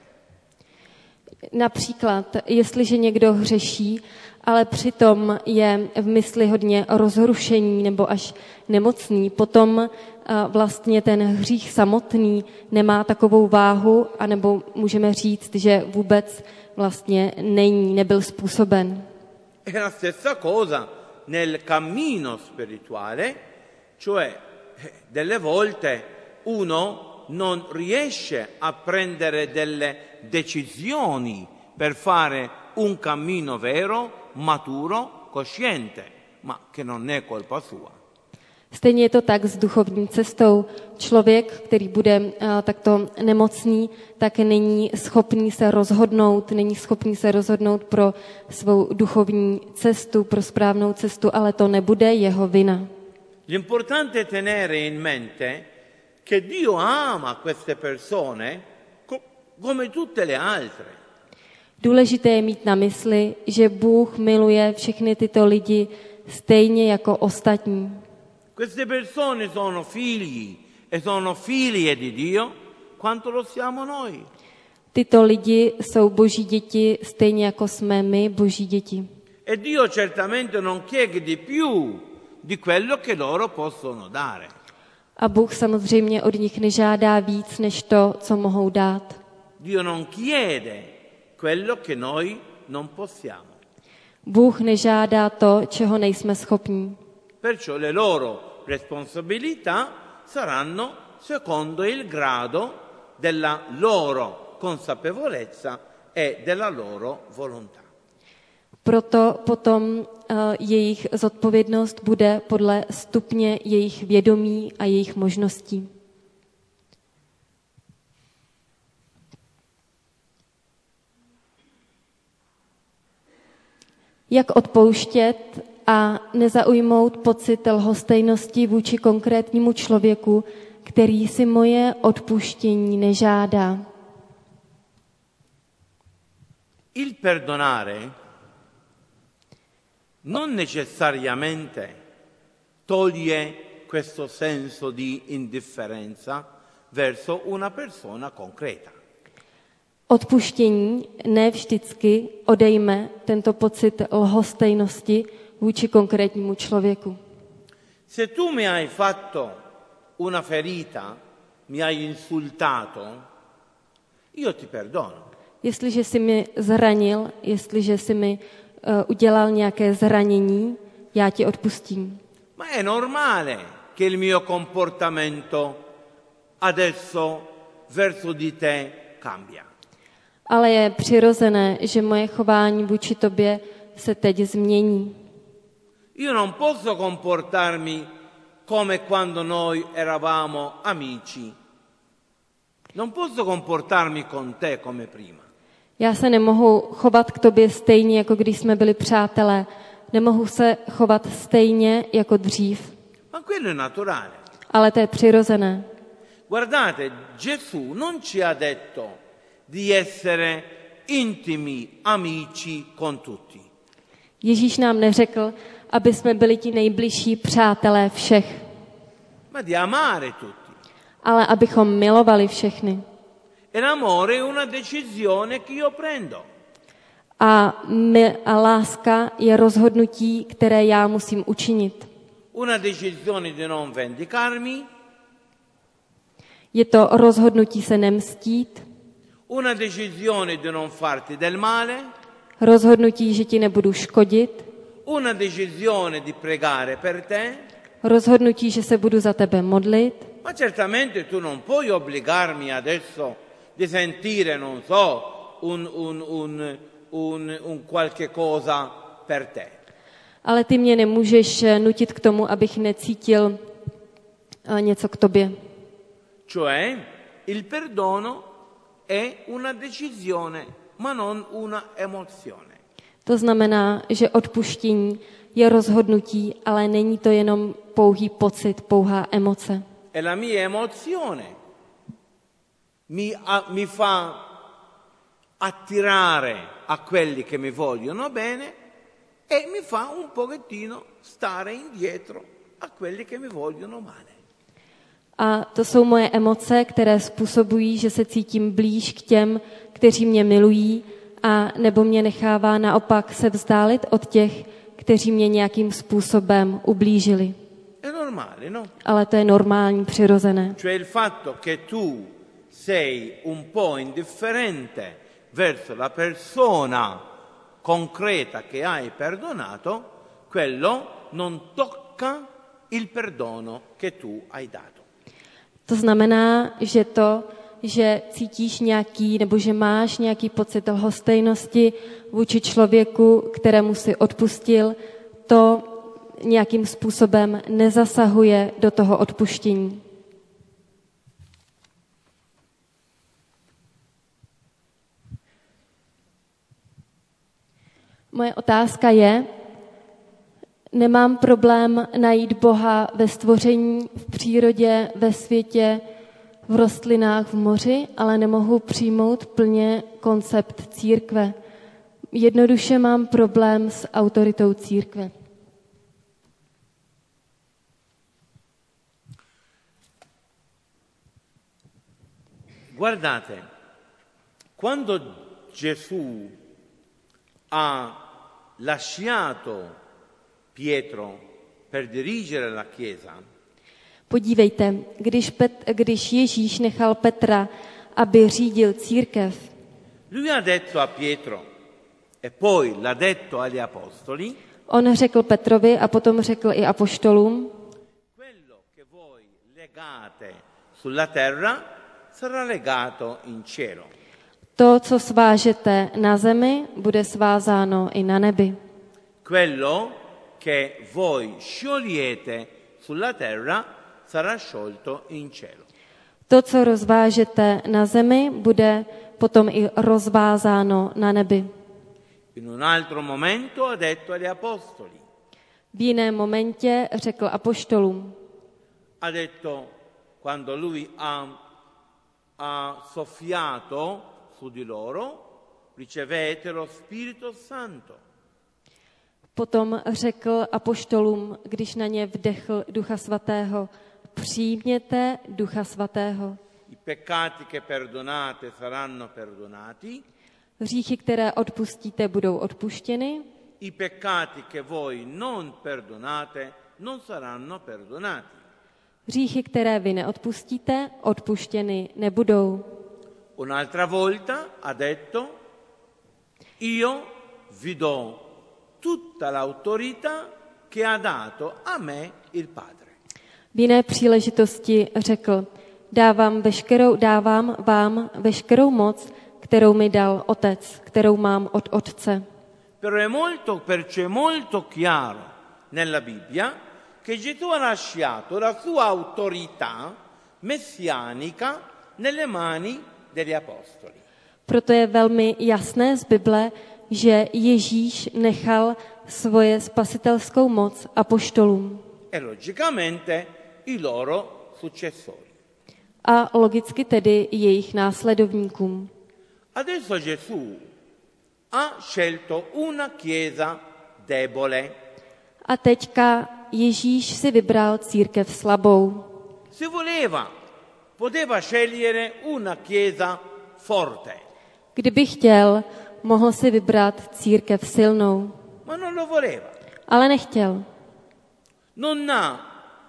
[SPEAKER 1] Například, jestliže někdo hřeší, ale přitom je v mysli hodně rozrušení nebo až nemocný, potom vlastně ten hřích samotný nemá takovou váhu, anebo můžeme říct, že vůbec vlastně nebyl způsoben.
[SPEAKER 2] È la stessa cosa nel cammino spirituale, cioè delle volte uno non riesce a prendere delle decisioni per fare un cammino vero, maturo, cosciente, ma che non è colpa sua.
[SPEAKER 1] Stejně je to tak s duchovní cestou. Člověk, který bude takto nemocný, tak není schopný se rozhodnout pro svou duchovní cestu, pro správnou cestu, ale to nebude jeho vina.
[SPEAKER 2] L'importante è tenere in mente che Dio ama queste persone come tutte le altre.
[SPEAKER 1] Důležité je mít na mysli, že Bůh miluje všechny tyto lidi stejně jako ostatní.
[SPEAKER 2] Queste persone sono figli e sono figlie di Dio quanto lo siamo noi.
[SPEAKER 1] Tyto lidi jsou Boží děti stejně jako jsme my Boží děti.
[SPEAKER 2] E Dio certamente non chiede di più di quello che loro possono dare.
[SPEAKER 1] A Bůh samozřejmě od nich nežádá víc, než to, co mohou dát.
[SPEAKER 2] Dio non chiede quello che noi non possiamo.
[SPEAKER 1] Bůh nežádá to, čeho nejsme schopní.
[SPEAKER 2] Perciò le loro responsabilità saranno secondo il grado della loro consapevolezza e della loro volontà.
[SPEAKER 1] Proto potom jejich zodpovědnost bude podle stupně jejich vědomí a jejich možností. Jak odpouštět a nezaujmout pocit lhostejnosti vůči konkrétnímu člověku, který si moje odpuštění nežádá.
[SPEAKER 2] Il perdonare non necessariamente toglie questo senso di indifferenza verso una persona concreta.
[SPEAKER 1] Odpuštění ne vždycky odejme tento pocit lhostejnosti vůči konkrétnímu člověku.
[SPEAKER 2] Se tu mi hai fatto una ferita, mi hai insultato, io ti perdono.
[SPEAKER 1] Jestliže jsi mi zranil, jestliže jsi mi udělal nějaké zranění, já ti odpustím.
[SPEAKER 2] Ma è normale che il mio comportamento adesso verso di te cambia.
[SPEAKER 1] Ale je přirozené, že moje chování vůči tobě se teď změní.
[SPEAKER 2] Io non posso comportarmi come quando noi eravamo amici. Non posso comportarmi con te come prima.
[SPEAKER 1] Já se nemohu chovat k tobě stejně, jako když jsme byli přátelé. Nemohu se chovat stejně jako dřív.
[SPEAKER 2] Ma quello è naturale.
[SPEAKER 1] Ale to je přirozené.
[SPEAKER 2] Guardate, Gesù non ci ha detto di essere intimi amici con tutti.
[SPEAKER 1] Ježíš nám neřekl, aby jsme byli ti nejbližší přátelé všech.
[SPEAKER 2] Ma di amare tutti.
[SPEAKER 1] Ale abychom milovali všechny.
[SPEAKER 2] E l'amore è una decisione che io prendo.
[SPEAKER 1] A láska je rozhodnutí, které já musím učinit.
[SPEAKER 2] Una decisione di non vendicarmi.
[SPEAKER 1] Je to rozhodnutí se nemstít.
[SPEAKER 2] Una decisione di non farti del male.
[SPEAKER 1] Rozhodnutí, že ti nebudu škodit.
[SPEAKER 2] Una decisione di pregare per te.
[SPEAKER 1] Rozhodnutí, že se budu za tebe modlit.
[SPEAKER 2] Ma certamente tu non puoi obbligarmi adesso di sentire, non so, un qualche cosa per te.
[SPEAKER 1] Ale ty mě nemůžeš nutit k tomu, abych necítil něco k tobě.
[SPEAKER 2] Cioè, il perdono è una decisione, ma non una emozione.
[SPEAKER 1] To znamená, že odpuštění je rozhodnutí, ale není to jenom pouhý pocit, pouhá emoce.
[SPEAKER 2] E la mia emozione mi fa attirare a quelli che mi vogliono bene e mi fa un pochettino stare indietro a quelli che mi vogliono male.
[SPEAKER 1] A to jsou moje emoce, které způsobují, že se cítím blíž k těm, kteří mě milují, a nebo mě nechává naopak se vzdálit od těch, kteří mě nějakým způsobem ublížili.
[SPEAKER 2] È normale, no?
[SPEAKER 1] Ale to je normální, přirozené.
[SPEAKER 2] Cioè il fatto che tu sei un po' indifferente verso la persona concreta che hai perdonato, quello non tocca il perdono che tu hai dato.
[SPEAKER 1] To znamená, že to, že cítíš nějaký, nebo že máš nějaký pocit lhostejnosti vůči člověku, kterému si odpustil, to nějakým způsobem nezasahuje do toho odpuštění. Moje otázka je, nemám problém najít Boha ve stvoření, v přírodě, ve světě, v rostlinách, v moři, ale nemohu přijmout plně koncept církve. Jednoduše mám problém s autoritou církve.
[SPEAKER 2] Guardate, quando Gesù ha lasciato Pietro per dirigere la Chiesa,
[SPEAKER 1] podívejte, když Ježíš nechal Petra, aby řídil církev,
[SPEAKER 2] lui ha detto a Pietro e poi l'ha detto agli apostoli,
[SPEAKER 1] on řekl Petrovi a potom řekl i apoštolům,
[SPEAKER 2] quello che voi legate sulla terra sarà legato in cielo.
[SPEAKER 1] to, co svážete na zemi, bude svázáno i na nebi.
[SPEAKER 2] Quello che voi sciogliete sulla terra sarà sciolto in cielo.
[SPEAKER 1] To, co rozvážete na zemi, bude potom i rozvázáno na nebi.
[SPEAKER 2] In un altro momento ha detto agli apostoli,
[SPEAKER 1] V jiném momentě řekl apoštolům.
[SPEAKER 2] ha detto quando lui ha soffiato su di loro, ricevete lo Spirito Santo.
[SPEAKER 1] Potom řekl apoštolům, když na ně vdechl Ducha Svatého, přijměte Ducha Svatého.
[SPEAKER 2] I peccati che perdonate saranno perdonati.
[SPEAKER 1] Hříchy, které odpustíte, budou odpuštěny.
[SPEAKER 2] I peccati che voi non perdonate non saranno perdonati.
[SPEAKER 1] Hříchy, které vy neodpustíte, odpuštěny nebudou.
[SPEAKER 2] Un'altra volta ha detto, io vi do tutta l'autorità che ha dato a me il Padre.
[SPEAKER 1] V jiné příležitosti řekl, dávám vám veškerou moc, kterou mi dal Otec, kterou mám od Otce.
[SPEAKER 2] Perciò è molto chiaro nella Bibbia che Gesù ha lasciato la sua autorità messianica nelle mani degli apostoli.
[SPEAKER 1] Proto je velmi jasné z Bible, že Ježíš nechal svoje spasitelskou moc apoštolům.
[SPEAKER 2] E logicamente i loro successori.
[SPEAKER 1] A logicky tedy jejich následovníkům.
[SPEAKER 2] Adesso Gesù ha scelto una chiesa debole.
[SPEAKER 1] A teďka Ježíš si vybral církev slabou.
[SPEAKER 2] Se voleva, poteva scegliere una chiesa forte.
[SPEAKER 1] Kdyby chtěl, mohl si vybrat církev silnou.
[SPEAKER 2] Ma non lo voleva.
[SPEAKER 1] Ale nechtěl.
[SPEAKER 2] Non ha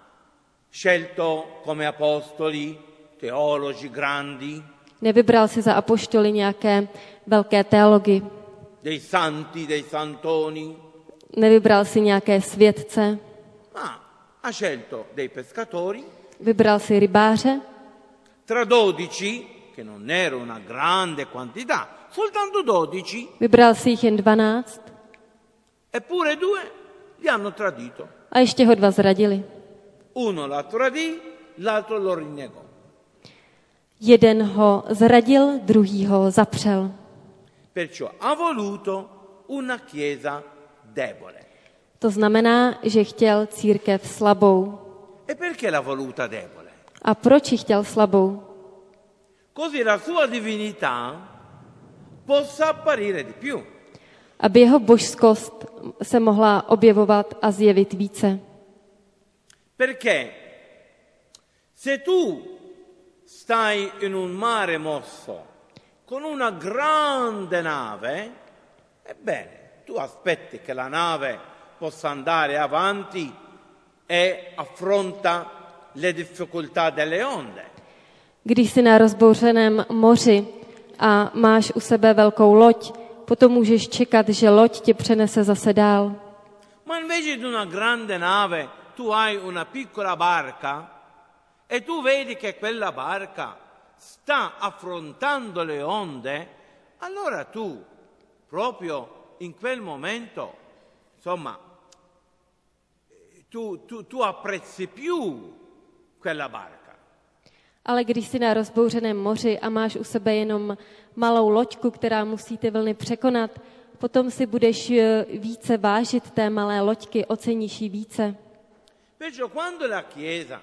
[SPEAKER 2] scelto come apostoli teologi grandi,
[SPEAKER 1] Nevybral si za apoštoly nějaké velké teology.
[SPEAKER 2] dei santi, dei santoni,
[SPEAKER 1] Nevybral si nějaké světce.
[SPEAKER 2] ma ha scelto dei pescatori,
[SPEAKER 1] Vybral si rybáře.
[SPEAKER 2] tra 12, che non era una grande quantità, soltanto 12,
[SPEAKER 1] Vybral si jich jen 12.
[SPEAKER 2] eppure 2 li hanno tradito.
[SPEAKER 1] A ještě ho 2 zradili.
[SPEAKER 2] Uno la tradì, l'altro lo rinnegò.
[SPEAKER 1] Jeden ho zradil, druhý ho zapřel.
[SPEAKER 2] Perciò ha voluto una chiesa debole.
[SPEAKER 1] To znamená, že chtěl církev slabou.
[SPEAKER 2] E perché l'ha voluta debole?
[SPEAKER 1] A proč ji chtěl slabou?
[SPEAKER 2] Così la sua divinità possa apparire di più.
[SPEAKER 1] Aby jeho božskost se mohla objevovat a zjevit více.
[SPEAKER 2] Perché se tu stai in un mare mosso con una grande nave, ebbene, tu aspetti che la nave possa andare avanti e affronta le difficoltà delle onde.
[SPEAKER 1] Když jsi na rozbouřeném moři a máš u sebe velkou loď, potom můžeš čekat, že loď tě přenese zase dál.
[SPEAKER 2] Ma invece di una grande nave tu hai una piccola barca e tu vedi che quella barca sta affrontando le onde, allora tu, proprio in quel momento, insomma, tu apprezzi più quella barca.
[SPEAKER 1] Ale když jsi na rozbouřeném moři a máš u sebe jenom malou loďku, která musí ty vlny překonat, potom si budeš více vážit té malé loďky, oceníš ji více.
[SPEAKER 2] Perciò quando la Chiesa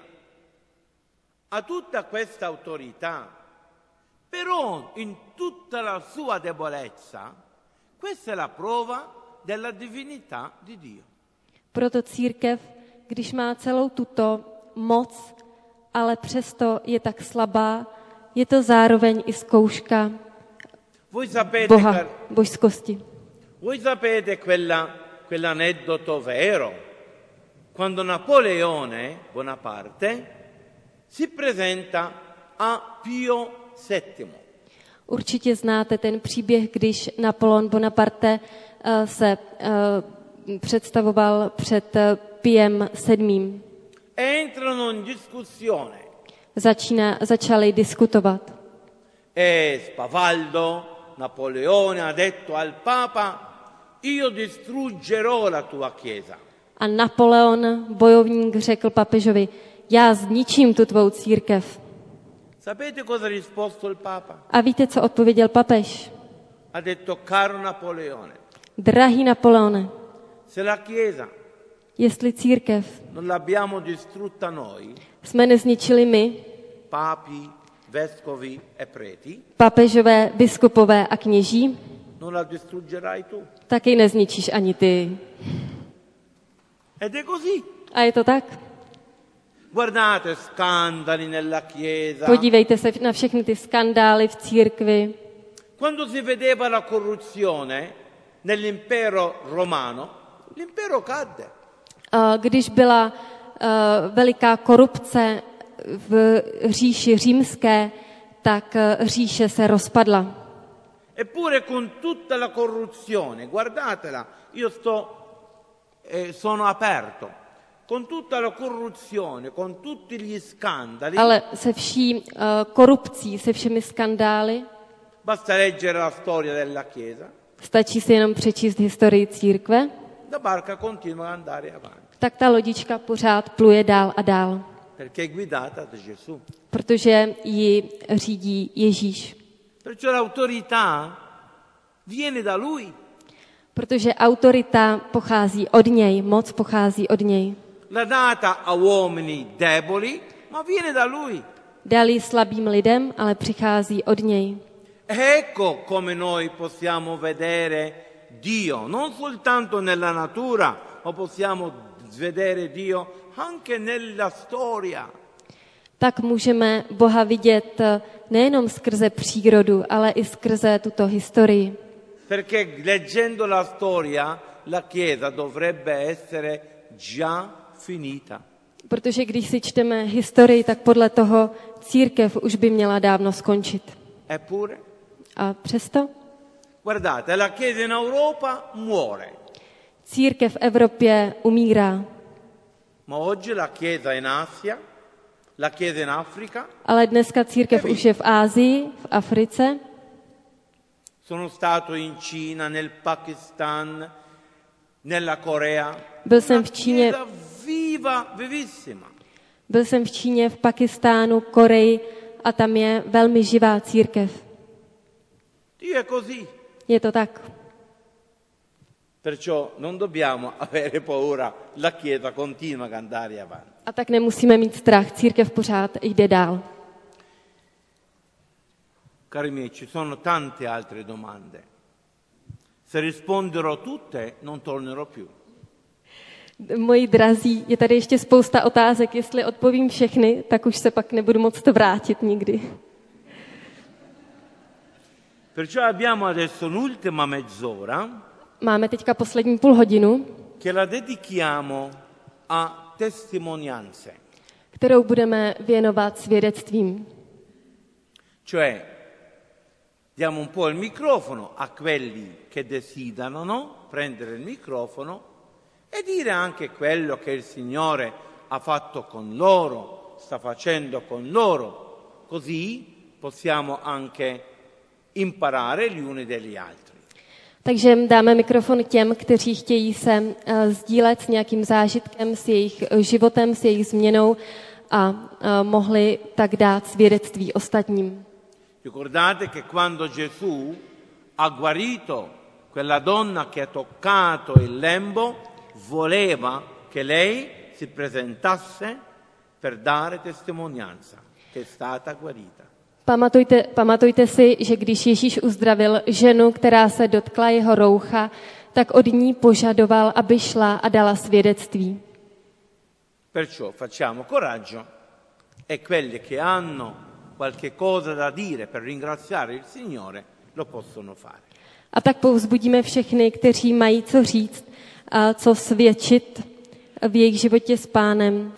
[SPEAKER 2] ha tutta questa autorità, però in tutta la sua debolezza, questa è la prova della divinità di Dio.
[SPEAKER 1] Proto církev, když má celou tuto moc, ale přesto je tak slabá, je to zároveň i zkouška Boha, božskosti.
[SPEAKER 2] Voi sapete quell'aneddoto vero? Quando Napoleone Bonaparte si presenta a Pio VII.
[SPEAKER 1] Určitě znáte ten příběh, když Napoleon Bonaparte se představoval před Piem VII.
[SPEAKER 2] Entrano in discussione.
[SPEAKER 1] Začali diskutovat.
[SPEAKER 2] E spavaldo, Napoleone ha detto al Papa: io distruggerò la tua chiesa.
[SPEAKER 1] A Napoleon, bojovník, řekl papežovi: já zničím tu tvou církev.
[SPEAKER 2] Sapete cosa ha risposto il Papa?
[SPEAKER 1] A víte, co odpověděl papež?
[SPEAKER 2] Ha detto: caro Napoleone,
[SPEAKER 1] drahý Napoleone,
[SPEAKER 2] se la chiesa
[SPEAKER 1] jestli církev
[SPEAKER 2] non l'abbiamo distrutta noi,
[SPEAKER 1] jsme nezničili my,
[SPEAKER 2] papi, vescovi e preti,
[SPEAKER 1] papežové, biskupové a kněží,
[SPEAKER 2] non la distruggerai tu.
[SPEAKER 1] tak ji nezničíš ani ty.
[SPEAKER 2] Ed è così.
[SPEAKER 1] A je to tak?
[SPEAKER 2] Guardate scandali nella chiesa.
[SPEAKER 1] Podívejte se na všechny ty skandály v církvi.
[SPEAKER 2] Quando si vedeva la corruzione nell'impero romano, l'impero cadde.
[SPEAKER 1] Když byla veliká korupce v říši římské, tak říše se rozpadla.
[SPEAKER 2] Eppure con tutta la corruzione, guardatela, io sono aperto, con tutta la corruzione, con tutti gli scandali.
[SPEAKER 1] Ale se vší korupcí, se všemi skandály,
[SPEAKER 2] basta leggere la storia della Chiesa.
[SPEAKER 1] Stačí si jenom přečíst historii církve.
[SPEAKER 2] La barca continua ad andare avanti.
[SPEAKER 1] Tak ta lodička pořád pluje dál a dál.
[SPEAKER 2] Perché è guidata da Gesù.
[SPEAKER 1] Protože ji řídí Ježíš.
[SPEAKER 2] Perciò l'autorità viene da lui.
[SPEAKER 1] Protože autorita pochází od něj, moc pochází od něj.
[SPEAKER 2] La data a uomini deboli, ma viene da lui.
[SPEAKER 1] Dal ji slabým lidem, ale přichází od něj.
[SPEAKER 2] Ecco come noi possiamo vedere Dio, non soltanto nella natura, ma possiamo vedere Dio anche nella storia.
[SPEAKER 1] Tak můžeme Boha vidět nejenom skrze přírodu, ale i skrze tuto historii.
[SPEAKER 2] Perché leggendo la storia, la Chiesa dovrebbe essere già finita.
[SPEAKER 1] Protože když si čteme historii, tak podle toho církev už by měla dávno skončit.
[SPEAKER 2] Eppure?
[SPEAKER 1] A přesto?
[SPEAKER 2] Guardate, la Chiesa in Europa muore.
[SPEAKER 1] Církev v Evropě umírá.
[SPEAKER 2] Ma oggi la Chiesa in Asia, la Chiesa in Africa.
[SPEAKER 1] Ale dneska církev už je v Ázii, v Africe.
[SPEAKER 2] Sono stato in Cina, nel Pakistan, nella Corea.
[SPEAKER 1] Byl jsem v Číně,
[SPEAKER 2] viva, vivissima.
[SPEAKER 1] Byl jsem v Číně, v Pakistánu, Koreji a tam je velmi živá církev.
[SPEAKER 2] Dio è così.
[SPEAKER 1] Je to tak.
[SPEAKER 2] Perciò non dobbiamo avere paura, la Chiesa continua a andare avanti.
[SPEAKER 1] A tak nemusíme mít strach, církev pořád jde dál.
[SPEAKER 2] Cari miei, ci sono tante altre domande. Se risponderò tutte, non tornerò più.
[SPEAKER 1] Moji drazí, je tady ještě spousta otázek. Jestli odpovím všechny, tak už se pak nebudu moct vrátit nikdy.
[SPEAKER 2] Perciò abbiamo adesso l'ultima mezz'ora.
[SPEAKER 1] Máme teďka poslední půl hodinu,
[SPEAKER 2] Che la dedichiamo a testimonianze.
[SPEAKER 1] kterou budeme věnovat svědectvím.
[SPEAKER 2] Cioè, diamo un po' il microfono a quelli che desiderano prendere il microfono e dire anche quello che il Signore ha fatto con loro, sta facendo con loro. Così possiamo anche imparare gli uni dagli altri.
[SPEAKER 1] Takže dáme mikrofon těm, kteří chtějí se sdílet s nějakým zážitkem, s jejich životem, s jejich změnou a mohli tak dát svědectví ostatním.
[SPEAKER 2] Ricordate che quando Gesù ha guarito quella donna che ha toccato il lembo, voleva che lei si presentasse per dare testimonianza che è stata guarita.
[SPEAKER 1] Pamatujte si, že když Ježíš uzdravil ženu, která se dotkla jeho roucha, tak od ní požadoval, aby šla a dala svědectví.
[SPEAKER 2] Perciò facciamo coraggio e quelli che hanno qualche cosa da dire per ringraziare il Signore lo possono fare.
[SPEAKER 1] A tak povzbudíme všechny, kteří mají co říct a co svědčit v jejich životě s Pánem.